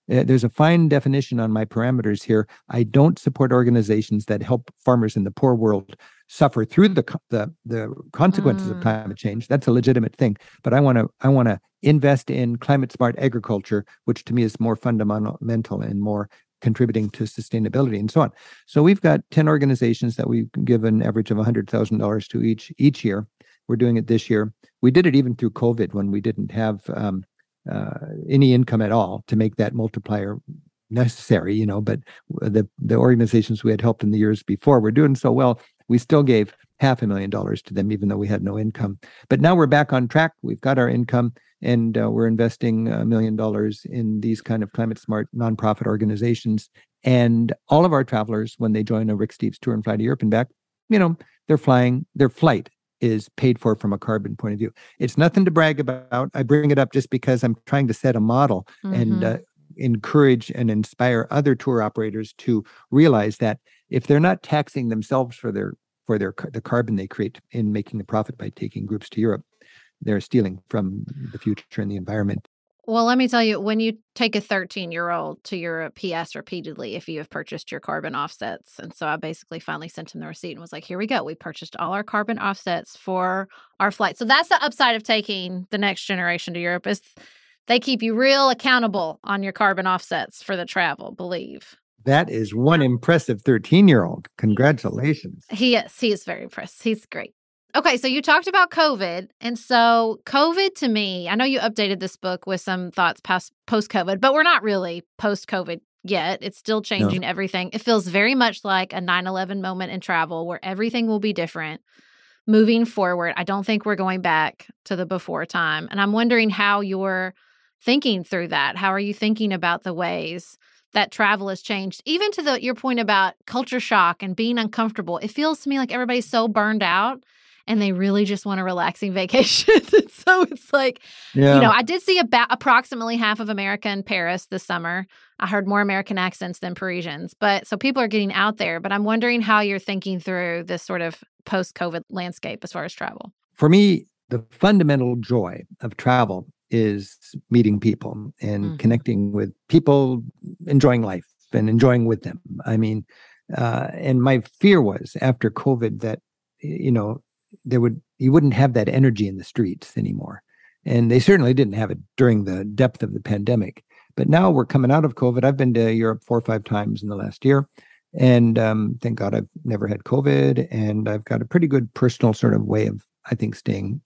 Uh, there's a fine definition on my parameters here. I don't support organizations that help farmers in the poor world suffer through the the, the consequences mm. of climate change. That's a legitimate thing. But I want to I want to invest in climate smart agriculture, which to me is more fundamental and more contributing to sustainability and so on. So we've got ten organizations that we give an average of one hundred thousand dollars to each each year. We're doing it this year. We did it even through COVID when we didn't have um, uh, any income at all to make that multiplier necessary, you know, but the, the organizations we had helped in the years before were doing so well, we still gave half a million dollars to them, even though we had no income. But now we're back on track. We've got our income, and uh, we're investing a million dollars in these kind of climate smart nonprofit organizations. And all of our travelers, when they join a Rick Steves tour and fly to Europe and back, you know, they're flying, their flight is paid for from a carbon point of view. It's nothing to brag about. I bring it up just because I'm trying to set a model mm-hmm. and uh, encourage and inspire other tour operators to realize that if they're not taxing themselves for their for their the carbon they create in making a profit by taking groups to Europe, they're stealing from the future and the environment. Well, let me tell you, when you take a thirteen-year-old to Europe, he asks repeatedly if you have purchased your carbon offsets. And so I basically finally sent him the receipt and was like, here we go. We purchased all our carbon offsets for our flight. So that's the upside of taking the next generation to Europe is they keep you real accountable on your carbon offsets for the travel, believe. That is one impressive thirteen-year-old. Congratulations. He is. He is very impressed. He's great. Okay, so you talked about COVID. And so COVID to me, I know you updated this book with some thoughts past post-COVID, but we're not really post-COVID yet. It's still changing no. everything. It feels very much like a nine eleven moment in travel where everything will be different moving forward. I don't think we're going back to the before time. And I'm wondering how you're thinking through that. How are you thinking about the ways that travel has changed? Even to the your point about culture shock and being uncomfortable, it feels to me like everybody's so burned out and they really just want a relaxing vacation. So it's like, yeah. you know, I did see about approximately half of America in Paris this summer. I heard more American accents than Parisians. But so people are getting out there. But I'm wondering how you're thinking through this sort of post-COVID landscape as far as travel. For me, the fundamental joy of travel is meeting people and mm-hmm. connecting with people, enjoying life and enjoying with them. I mean, uh, and my fear was after COVID that, you know, there would you wouldn't have that energy in the streets anymore. And they certainly didn't have it during the depth of the pandemic. But now we're coming out of COVID. I've been to Europe four or five times in the last year. And um, thank God I've never had COVID. And I've got a pretty good personal sort of way of, I think, staying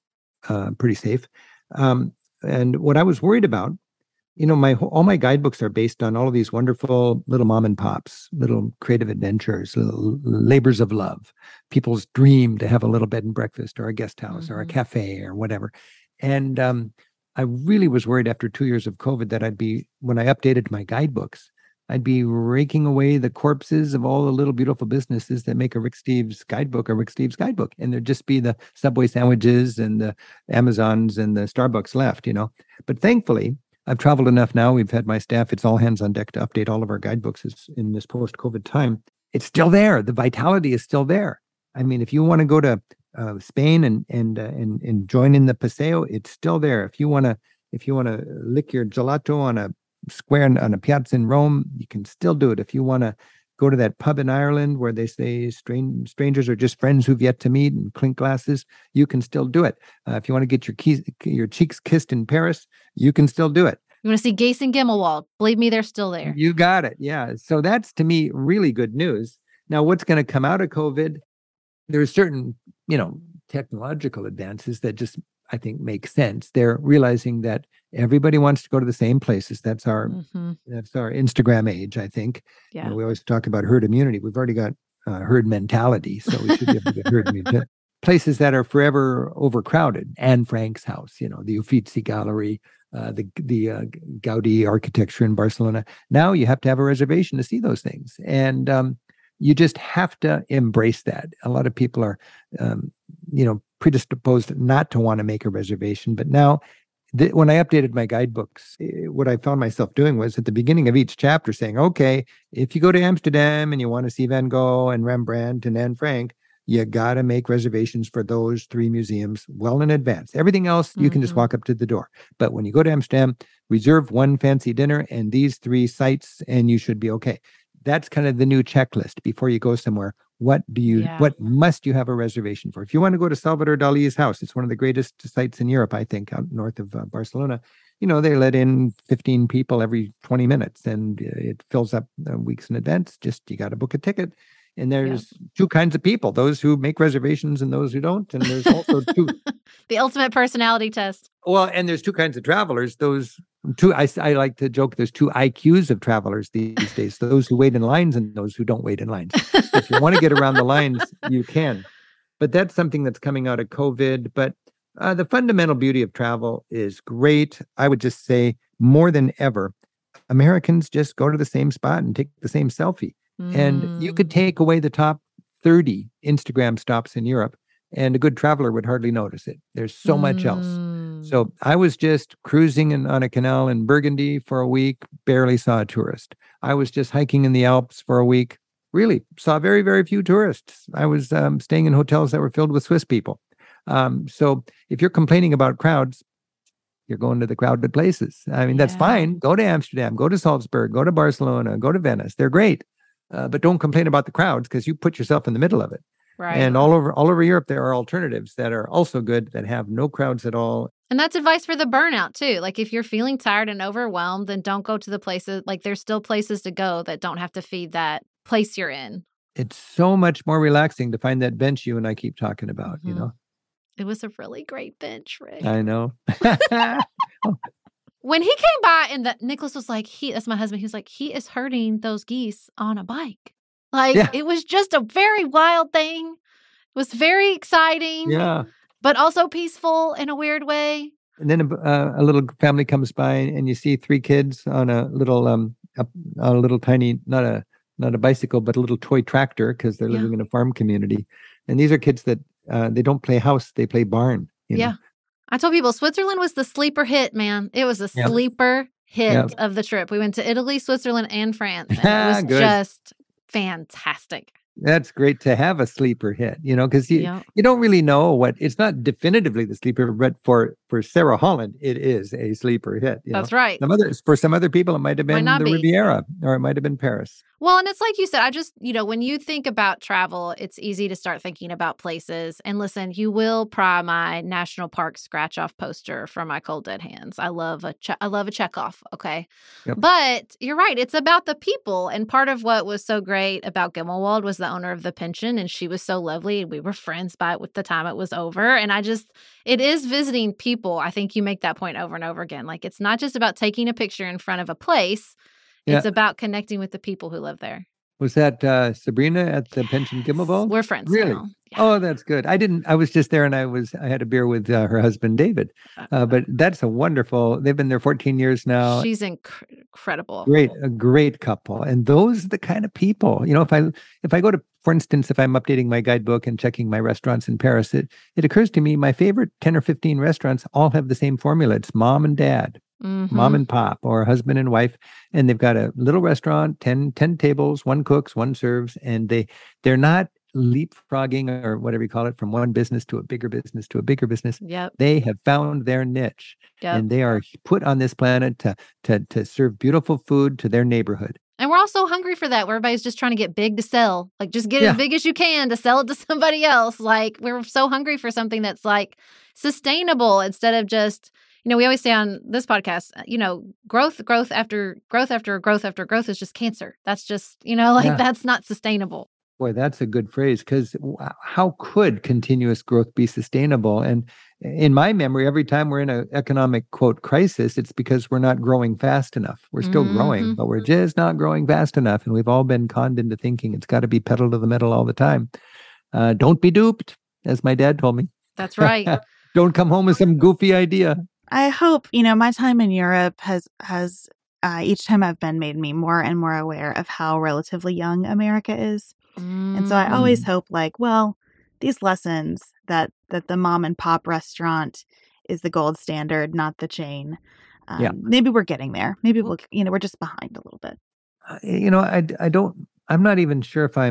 uh, pretty safe. Um, and what I was worried about, you know, my all my guidebooks are based on all of these wonderful little mom and pops, little creative adventures, little labors of love, people's dream to have a little bed and breakfast or a guest house mm-hmm. or a cafe or whatever. And um, I really was worried after two years of COVID that I'd be, when I updated my guidebooks, I'd be raking away the corpses of all the little beautiful businesses that make a Rick Steves guidebook, a Rick Steves guidebook. And there'd just be the Subway sandwiches and the Amazons and the Starbucks left, you know. But thankfully, I've traveled enough now. We've had my staff. It's all hands on deck to update all of our guidebooks in this post-COVID time. It's still there. The vitality is still there. I mean, if you want to go to uh, Spain and and, uh, and and join in the paseo, it's still there. If you want to if you want to lick your gelato on a square on a piazza in Rome, you can still do it. If you want to go to that pub in Ireland where they say strange, strangers are just friends who've yet to meet and clink glasses, you can still do it. Uh, if you want to get your keys, your cheeks kissed in Paris, you can still do it. You want to see Gayce and Gimmelwald? Believe me, they're still there. You got it. Yeah. So that's, to me, really good news. Now, what's going to come out of COVID? There are certain, you know, technological advances that just, I think, make sense. They're realizing that everybody wants to go to the same places. That's our mm-hmm. that's our Instagram age, I think. Yeah. You know, we always talk about herd immunity. We've already got uh, herd mentality, so we should be able to get herd immunity. Places that are forever overcrowded. Anne Frank's house, you know, the Uffizi Gallery, uh, the the uh, Gaudi architecture in Barcelona. Now you have to have a reservation to see those things, and um, you just have to embrace that. A lot of people are, um, you know, predisposed not to want to make a reservation. But now, th- when I updated my guidebooks, eh, what I found myself doing was at the beginning of each chapter saying, okay, if you go to Amsterdam and you want to see Van Gogh and Rembrandt and Anne Frank, you got to make reservations for those three museums well in advance. Everything else, you mm-hmm. can just walk up to the door. But when you go to Amsterdam, reserve one fancy dinner and these three sites, and you should be okay. That's kind of the new checklist before you go somewhere. What do you, yeah. what must you have a reservation for? If you want to go to Salvador Dali's house, it's one of the greatest sites in Europe, I think, out north of uh, Barcelona. You know, they let in fifteen people every twenty minutes, and it fills up uh, weeks in advance. Just, you got to book a ticket. And there's yeah. two kinds of people, those who make reservations and those who don't. And there's also two. The ultimate personality test. Well, and there's two kinds of travelers. Those two, I, I like to joke, there's two I Qs of travelers these days. Those who wait in lines and those who don't wait in lines. If you want to get around the lines, you can. But that's something that's coming out of COVID. But uh, the fundamental beauty of travel is great. I would just say more than ever, Americans just go to the same spot and take the same selfie. And you could take away the top thirty Instagram stops in Europe, and a good traveler would hardly notice it. There's so mm. much else. So I was just cruising in, on a canal in Burgundy for a week, barely saw a tourist. I was just hiking in the Alps for a week, really saw very, very few tourists. I was um, staying in hotels that were filled with Swiss people. Um, so if you're complaining about crowds, you're going to the crowded places. I mean, yeah. that's fine. Go to Amsterdam, go to Salzburg, go to Barcelona, go to Venice. They're great. Uh, but don't complain about the crowds because you put yourself in the middle of it. Right. And all over all over Europe, there are alternatives that are also good that have no crowds at all. And that's advice for the burnout, too. Like if you're feeling tired and overwhelmed, then don't go to the places. Like there's still places to go that don't have to feed that place you're in. It's so much more relaxing to find that bench you and I keep talking about, mm-hmm. you know? It was a really great bench, Rick. I know. When he came by and the, Nicholas was like, he, that's my husband, he was like, he is herding those geese on a bike. Like, yeah. it was just a very wild thing. It was very exciting. Yeah. But also peaceful in a weird way. And then a, a little family comes by and you see three kids on a little, um, a, a little tiny, not a, not a bicycle, but a little toy tractor because they're yeah. living in a farm community. And these are kids that uh, they don't play house, they play barn. You yeah. know? I told people Switzerland was the sleeper hit, man. It was a yep. sleeper hit yep. of the trip. We went to Italy, Switzerland, and France. And it was just fantastic. That's great to have a sleeper hit, you know, because you, yep. you don't really know what, it's not definitively the sleeper, but for, for Sarah Holland, it is a sleeper hit. You That's know? right. Some others, for some other people, it might have been the be. Riviera or it might have been Paris. Well, and it's like you said, I just, you know, when you think about travel, it's easy to start thinking about places. And listen, you will pry my national park scratch off poster from my cold dead hands. I love a che- I love a check off. Okay. Yep. But you're right. It's about the people. And part of what was so great about Gimmelwald was the owner of the pension. And she was so lovely. And we were friends by with the time it was over. And I just, it is visiting people. I think you make that point over and over again. Like, it's not just about taking a picture in front of a place. It's yeah. about connecting with the people who live there. Was that uh, Sabrina at the Pension Gimmelwald? We're friends really? now. Yeah. Oh, that's good. I didn't, I was just there and I was, I had a beer with uh, her husband, David. Uh, but that's a wonderful, they've been there fourteen years now. She's inc- incredible. Great, a great couple. And those are the kind of people, you know, if I, if I go to, for instance, if I'm updating my guidebook and checking my restaurants in Paris, it, it occurs to me, my favorite ten or fifteen restaurants all have the same formula. It's mom and dad. Mm-hmm. Mom and pop or husband and wife, and they've got a little restaurant, ten, ten tables, one cooks, one serves, and they they're not leapfrogging or whatever you call it from one business to a bigger business to a bigger business. Yep. They have found their niche, yep. and they are put on this planet to to to serve beautiful food to their neighborhood. And we're all so hungry for that, where everybody's just trying to get big to sell. Like, just get yeah. as big as you can to sell it to somebody else. Like, we're so hungry for something that's like sustainable instead of just, you know, we always say on this podcast, you know, growth, growth after growth after growth after growth is just cancer. That's just, you know, like yeah. that's not sustainable. Boy, that's a good phrase, because how could continuous growth be sustainable? And in my memory, every time we're in an economic, quote, crisis, it's because we're not growing fast enough. We're still mm-hmm. growing, but we're just not growing fast enough. And we've all been conned into thinking it's got to be pedal to the metal all the time. Uh, don't be duped, as my dad told me. That's right. Don't come home with some goofy idea. I hope, you know, my time in Europe has, has uh, each time I've been made me more and more aware of how relatively young America is. Mm. And so I always hope, like, well, these lessons that, that the mom and pop restaurant is the gold standard, not the chain. Um, yeah. Maybe we're getting there. Maybe we'll, you know, we're just behind a little bit. Uh, you know, I, I don't, I'm not even sure if I'm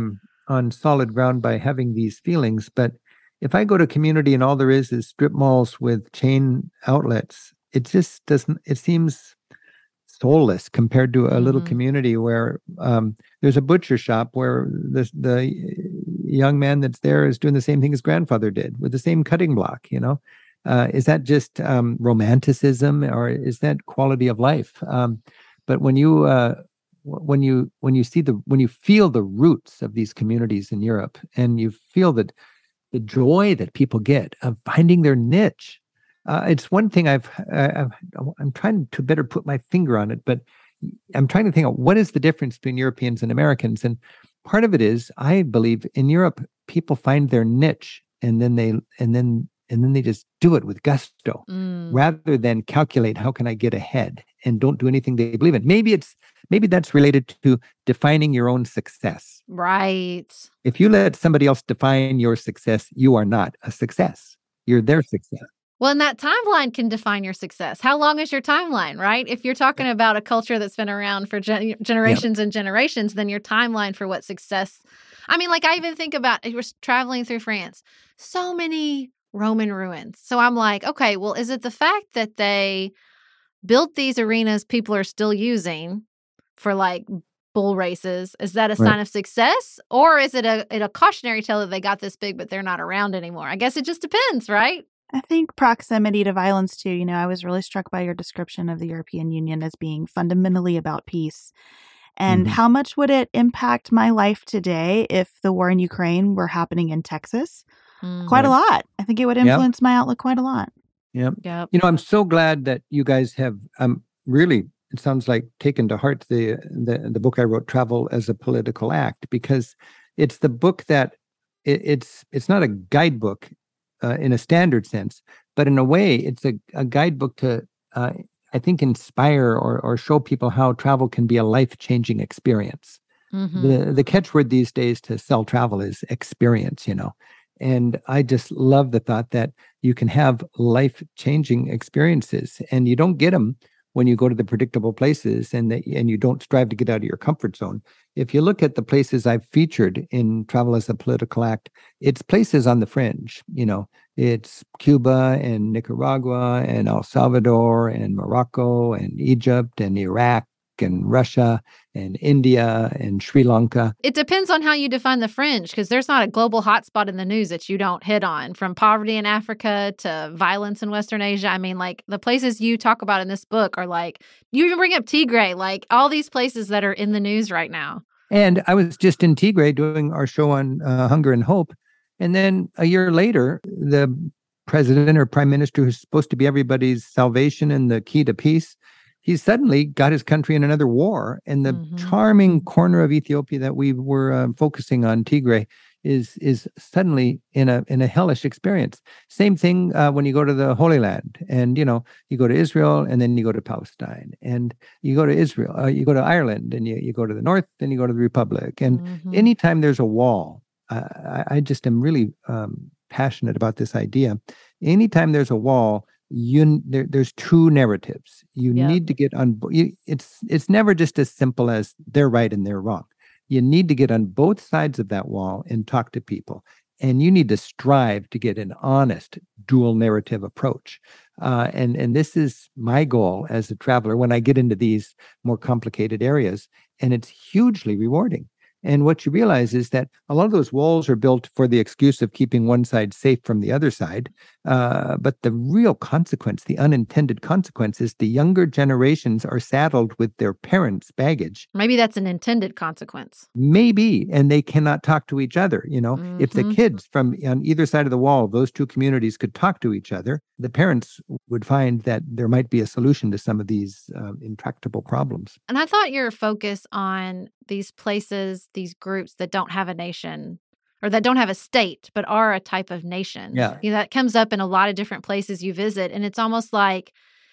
on solid ground by having these feelings. But if I go to a community and all there is is strip malls with chain outlets, it just doesn't, it seems soulless compared to a mm-hmm. little community where um, there's a butcher shop where the, the young man that's there is doing the same thing his grandfather did with the same cutting block, you know? Uh, is that just um, romanticism, or is that quality of life? Um, but when you uh, when you when you see the when you feel the roots of these communities in Europe, and you feel that the joy that people get of finding their niche, uh, it's one thing I've, I've I'm trying to better put my finger on it, but I'm trying to think of what is the difference between Europeans and Americans, and part of it is I believe in Europe people find their niche and then they and then. And then they just do it with gusto mm. rather than calculate how can I get ahead and don't do anything they believe in. Maybe it's maybe that's related to defining your own success. Right. If you let somebody else define your success, you are not a success. You're their success. Well, and that timeline can define your success. How long is your timeline, right? If you're talking about a culture that's been around for gen- generations yeah. and generations, then your timeline for what success. I mean, like I even think about, we're traveling through France, so many Roman ruins. So I'm like, okay, well, is it the fact that they built these arenas people are still using for like bull races? Is that a sign right. of success? Or is it a, it a cautionary tale that they got this big, but they're not around anymore? I guess it just depends, right? I think proximity to violence too. You know, I was really struck by your description of the European Union as being fundamentally about peace. And mm-hmm. how much would it impact my life today if the war in Ukraine were happening in Texas? Mm, quite right. a lot. I think it would influence yep. my outlook quite a lot. Yeah. Yep. You know, I'm so glad that you guys have um, really, it sounds like, taken to heart the, the the book I wrote, Travel as a Political Act, because it's the book that it, it's it's not a guidebook uh, in a standard sense, but in a way, it's a, a guidebook to, uh, I think, inspire or or show people how travel can be a life-changing experience. Mm-hmm. The the catchword these days to sell travel is experience, you know. And I just love the thought that you can have life-changing experiences, and you don't get them when you go to the predictable places and the, and you don't strive to get out of your comfort zone. If you look at the places I've featured in Travel as a Political Act, it's places on the fringe. You know, it's Cuba and Nicaragua and El Salvador and Morocco and Egypt and Iraq and Russia and India and Sri Lanka. It depends on how you define the fringe, because there's not a global hotspot in the news that you don't hit on, from poverty in Africa to violence in Western Asia. I mean, like the places you talk about in this book are like, you even bring up Tigray, like all these places that are in the news right now. And I was just in Tigray doing our show on uh, Hunger and Hope. And then a year later, the president or prime minister who's supposed to be everybody's salvation and the key to peace, he suddenly got his country in another war. And the mm-hmm. charming corner of Ethiopia that we were uh, focusing on, Tigray, is is suddenly in a in a hellish experience. Same thing uh, when you go to the Holy Land, and you know you go to Israel, and then you go to Palestine, and you go to Israel, uh, you go to Ireland, and you you go to the north, then you go to the Republic. And mm-hmm. anytime there's a wall, uh, I, I just am really um, passionate about this idea. Anytime there's a wall, you there, there's two narratives. You yep. need to get on. You, it's it's never just as simple as they're right and they're wrong. You need to get on both sides of that wall and talk to people, and you need to strive to get an honest dual narrative approach. Uh, and and this is my goal as a traveler when I get into these more complicated areas, and it's hugely rewarding. And what you realize is that a lot of those walls are built for the excuse of keeping one side safe from the other side. Uh, but the real consequence, the unintended consequence, is the younger generations are saddled with their parents' baggage. Maybe that's an intended consequence. Maybe, and they cannot talk to each other. You know, mm-hmm. if the kids from on either side of the wall, those two communities could talk to each other, the parents would find that there might be a solution to some of these uh, intractable problems. And I thought your focus on these places, these groups that don't have a nation or that don't have a state, but are a type of nation. Yeah. You know, that comes up in a lot of different places you visit. And it's almost like,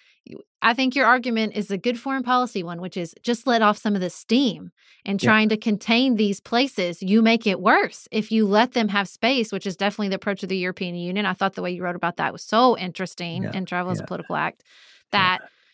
I think your argument is a good foreign policy one, which is just let off some of the steam and trying yeah. to contain these places. You make it worse if you let them have space, which is definitely the approach of the European Union. I thought the way you wrote about that was so interesting yeah. in Travel as yeah. a Political Act that, yeah.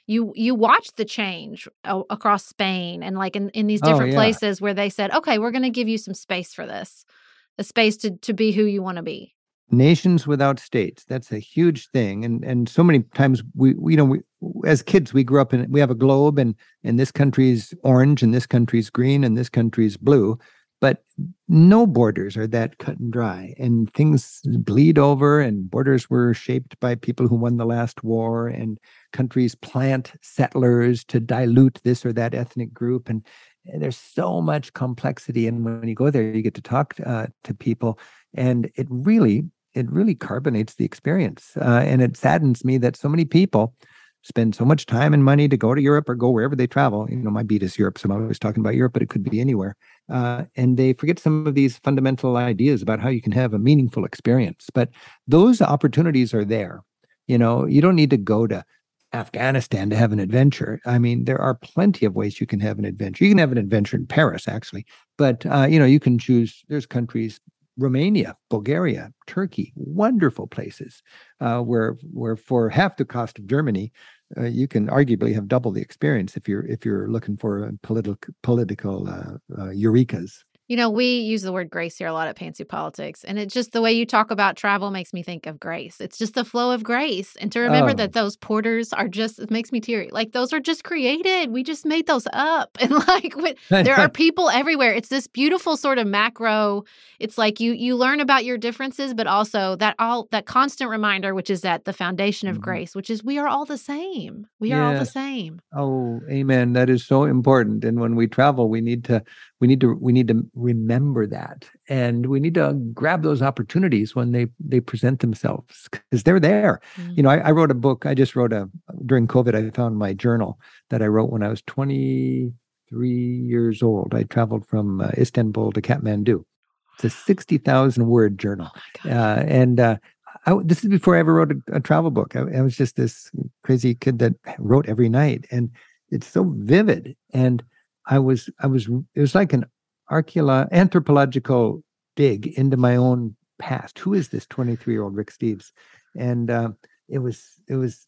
you you watch the change o- across Spain and like in, in these different Oh, yeah. places where they said, okay, we're going to give you some space for this, a space to to be who you want to be. Nations without states. That's a huge thing. And and so many times we, we you know, we, as kids, we grew up in, we have a globe and, and this country's orange and this country's green and this country's blue, but no borders are that cut and dry, and things bleed over, and borders were shaped by people who won the last war, and countries plant settlers to dilute this or that ethnic group. And there's so much complexity. And when you go there, you get to talk uh, to people, and it really, it really carbonates the experience. Uh, and it saddens me that so many people spend so much time and money to go to Europe or go wherever they travel. You know, my beat is Europe, so I'm always talking about Europe, but it could be anywhere. Uh, and they forget some of these fundamental ideas about how you can have a meaningful experience. But those opportunities are there. You know, you don't need to go to Afghanistan to have an adventure. I mean, there are plenty of ways you can have an adventure. You can have an adventure in Paris, actually. But, uh, you know, you can choose, there's countries, Romania, Bulgaria, Turkey, wonderful places uh, where where for half the cost of Germany, uh, you can arguably have double the experience if you're if you're looking for uh, political political uh, uh, eurekas. You know, we use the word grace here a lot at Pantsuit Politics, and it just the way you talk about travel makes me think of grace. It's just the flow of grace, and to remember Oh. that those porters are just, it makes me teary. Like those are just created. We just made those up, and like when, there are people everywhere. It's this beautiful sort of macro. It's like you you learn about your differences, but also that all that constant reminder, which is at the foundation of Mhm. grace, which is we are all the same. We are all the Yes. same. Oh, amen. That is so important. And when we travel, we need to we need to we need to remember that, and we need to grab those opportunities when they they present themselves, because they're there. Mm. You know, I, I wrote a book. I just wrote a during COVID. I found my journal that I wrote when I was twenty-three years old. I traveled from uh, Istanbul to Kathmandu. It's a sixty thousand word journal, Oh my gosh. uh, and uh, I, this is before I ever wrote a, a travel book. I, I was just this crazy kid that wrote every night, and it's so vivid. And I was, I was, it was like an archeolo- anthropological dig into my own past. Who is this twenty-three-year-old Rick Steves? And uh, it was, it was,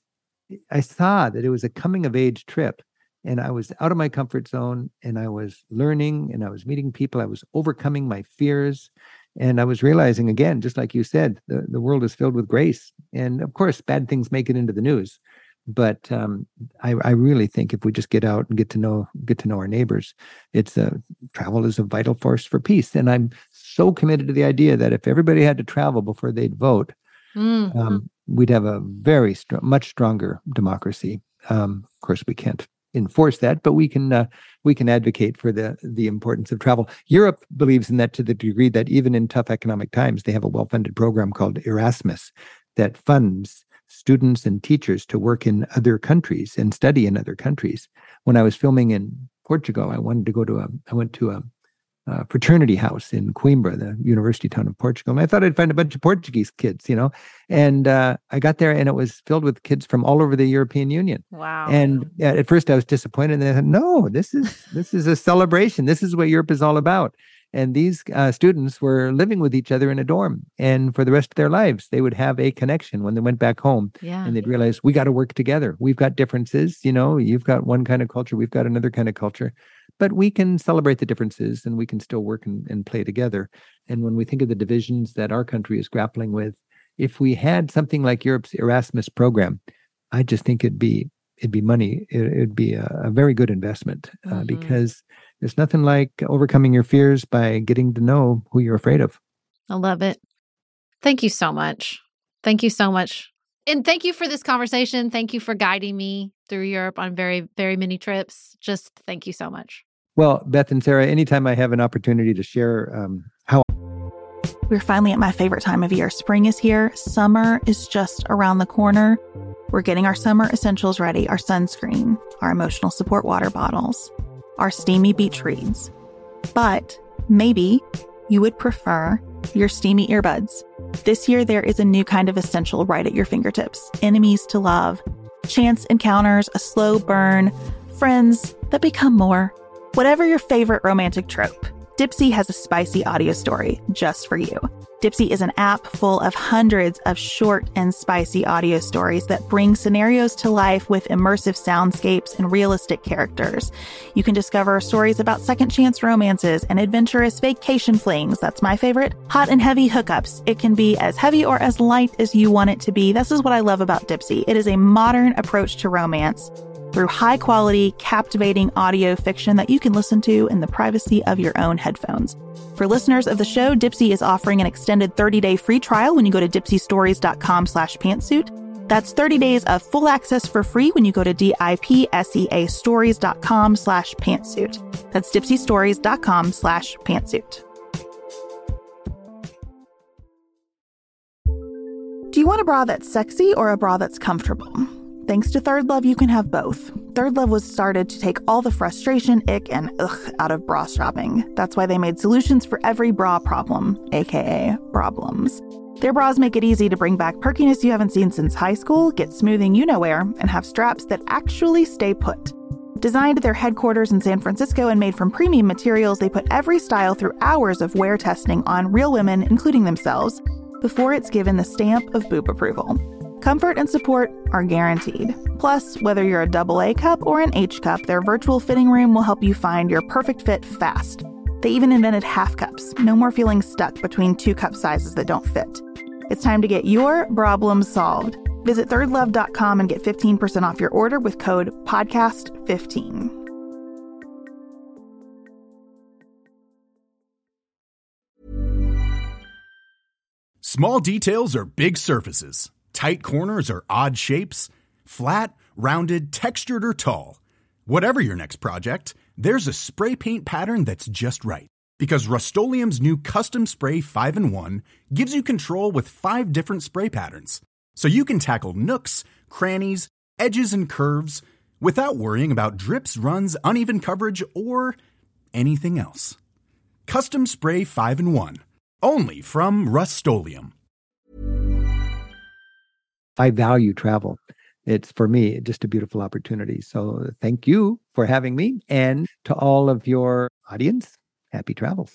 I saw that it was a coming of age trip, and I was out of my comfort zone, and I was learning, and I was meeting people. I was overcoming my fears. And I was realizing again, just like you said, the, the world is filled with grace. And of course, bad things make it into the news. But um, I, I really think if we just get out and get to know get to know our neighbors, it's a, travel is a vital force for peace. And I'm so committed to the idea that if everybody had to travel before they'd vote, Mm. um, we'd have a very str- much stronger democracy. Um, of course, we can't enforce that, but we can uh, we can advocate for the the importance of travel. Europe believes in that to the degree that even in tough economic times, they have a well-funded program called Erasmus that funds students and teachers to work in other countries and study in other countries. When I was filming in Portugal, I wanted to go to a I went to a, a fraternity house in Coimbra, the university town of Portugal, and I thought I'd find a bunch of Portuguese kids, you know. And uh, I got there, and it was filled with kids from all over the European Union. Wow. And yeah, at first I was disappointed. And I said, no, this is this is a celebration. This is what Europe is all about. And these uh, students were living with each other in a dorm. And for the rest of their lives, they would have a connection when they went back home. yeah. And they'd realize, we got to work together. We've got differences. You know, you've got one kind of culture. We've got another kind of culture. But we can celebrate the differences, and we can still work and, and play together. And when we think of the divisions that our country is grappling with, if we had something like Europe's Erasmus program, I just think it'd be it'd be money. It, it'd be a, a very good investment uh, Mhm. because there's nothing like overcoming your fears by getting to know who you're afraid of. I love it. Thank you so much. Thank you so much. And thank you for this conversation. Thank you for guiding me through Europe on very, very many trips. Just thank you so much. Well, Beth and Sarah, anytime I have an opportunity to share um, how We're finally at my favorite time of year. Spring is here. Summer is just around the corner. We're getting our summer essentials ready, our sunscreen, our emotional support water bottles, our steamy beach reads. But maybe you would prefer your steamy earbuds. This year, there is a new kind of essential right at your fingertips. Enemies to love, chance encounters, a slow burn, friends that become more. Whatever your favorite romantic trope, Dipsea has a spicy audio story just for you. Dipsea is an app full of hundreds of short and spicy audio stories that bring scenarios to life with immersive soundscapes and realistic characters. You can discover stories about second chance romances and adventurous vacation flings. That's my favorite. Hot and heavy hookups. It can be as heavy or as light as you want it to be. This is what I love about Dipsea. It is a modern approach to romance through high-quality, captivating audio fiction that you can listen to in the privacy of your own headphones. For listeners of the show, Dipsea is offering an extended thirty-day free trial when you go to dipseastories.com slash pantsuit. That's thirty days of full access for free when you go to D-I-P-S-E-A stories.com slash pantsuit. That's dipseastories.com slash pantsuit. Do you want a bra that's sexy or a bra that's comfortable? Thanks to Third Love, you can have both. Third Love was started to take all the frustration, ick, and ugh out of bra shopping. That's why they made solutions for every bra problem, aka problems. Their bras make it easy to bring back perkiness you haven't seen since high school, get smoothing you-know-where, and have straps that actually stay put. Designed at their headquarters in San Francisco and made from premium materials, they put every style through hours of wear testing on real women, including themselves, before it's given the stamp of boob approval. Comfort and support are guaranteed. Plus, whether you're a double A cup or an H cup, their virtual fitting room will help you find your perfect fit fast. They even invented half cups. No more feeling stuck between two cup sizes that don't fit. It's time to get your problems solved. Visit third love dot com and get fifteen percent off your order with code podcast fifteen. Small details are big surfaces. Tight corners or odd shapes. Flat, rounded, textured, or tall. Whatever your next project, there's a spray paint pattern that's just right. Because Rust-Oleum's new Custom Spray five in one gives you control with five different spray patterns. So you can tackle nooks, crannies, edges, and curves without worrying about drips, runs, uneven coverage, or anything else. Custom Spray five in one. Only from Rust-Oleum. I value travel. It's, for me, just a beautiful opportunity. So thank you for having me. And to all of your audience, happy travels.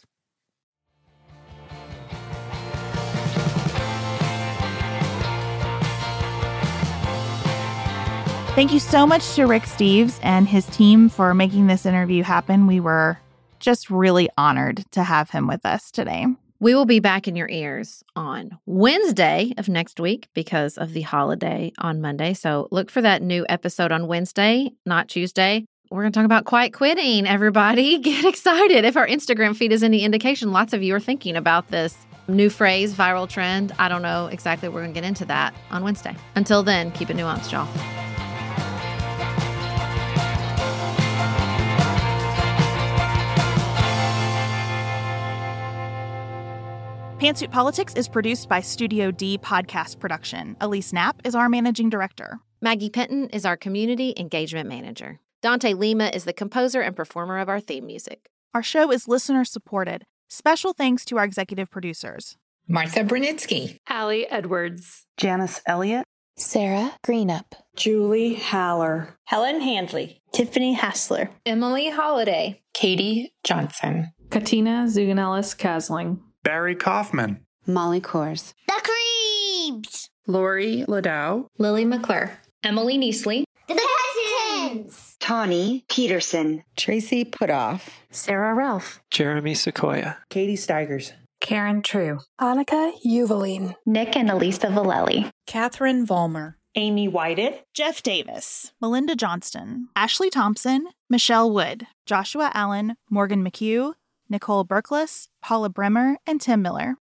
Thank you so much to Rick Steves and his team for making this interview happen. We were just really honored to have him with us today. We will be back in your ears on Wednesday of next week because of the holiday on Monday. So look for that new episode on Wednesday, not Tuesday. We're going to talk about quiet quitting, everybody. Get excited. If our Instagram feed is any indication, lots of you are thinking about this new phrase, viral trend. I don't know exactly. We're going to get into that on Wednesday. Until then, keep it nuanced, y'all. Pantsuit Politics is produced by Studio D Podcast Production. Elise Knapp is our managing director. Maggie Penton is our community engagement manager. Dante Lima is the composer and performer of our theme music. Our show is listener-supported. Special thanks to our executive producers. Martha Brunitsky. Allie Edwards. Janice Elliott. Sarah Greenup. Julie Haller. Helen Handley. Tiffany Hassler. Emily Holiday. Katie Johnson. Katina Zuganellis-Kasling. Barry Kaufman. Molly Kors. The Creeps. Lori Ladow. Lily McClure. Emily Neasley. The Pettons. Tawny Peterson. Tracy Putoff. Sarah Ralph. Jeremy Sequoia. Katie Steigers. Karen True. Annika Uvaline. Nick and Elisa Valelli. Catherine Vollmer. Amy Whited. Jeff Davis. Melinda Johnston. Ashley Thompson. Michelle Wood. Joshua Allen. Morgan McHugh. Nicole Berkless, Paula Bremer, and Tim Miller.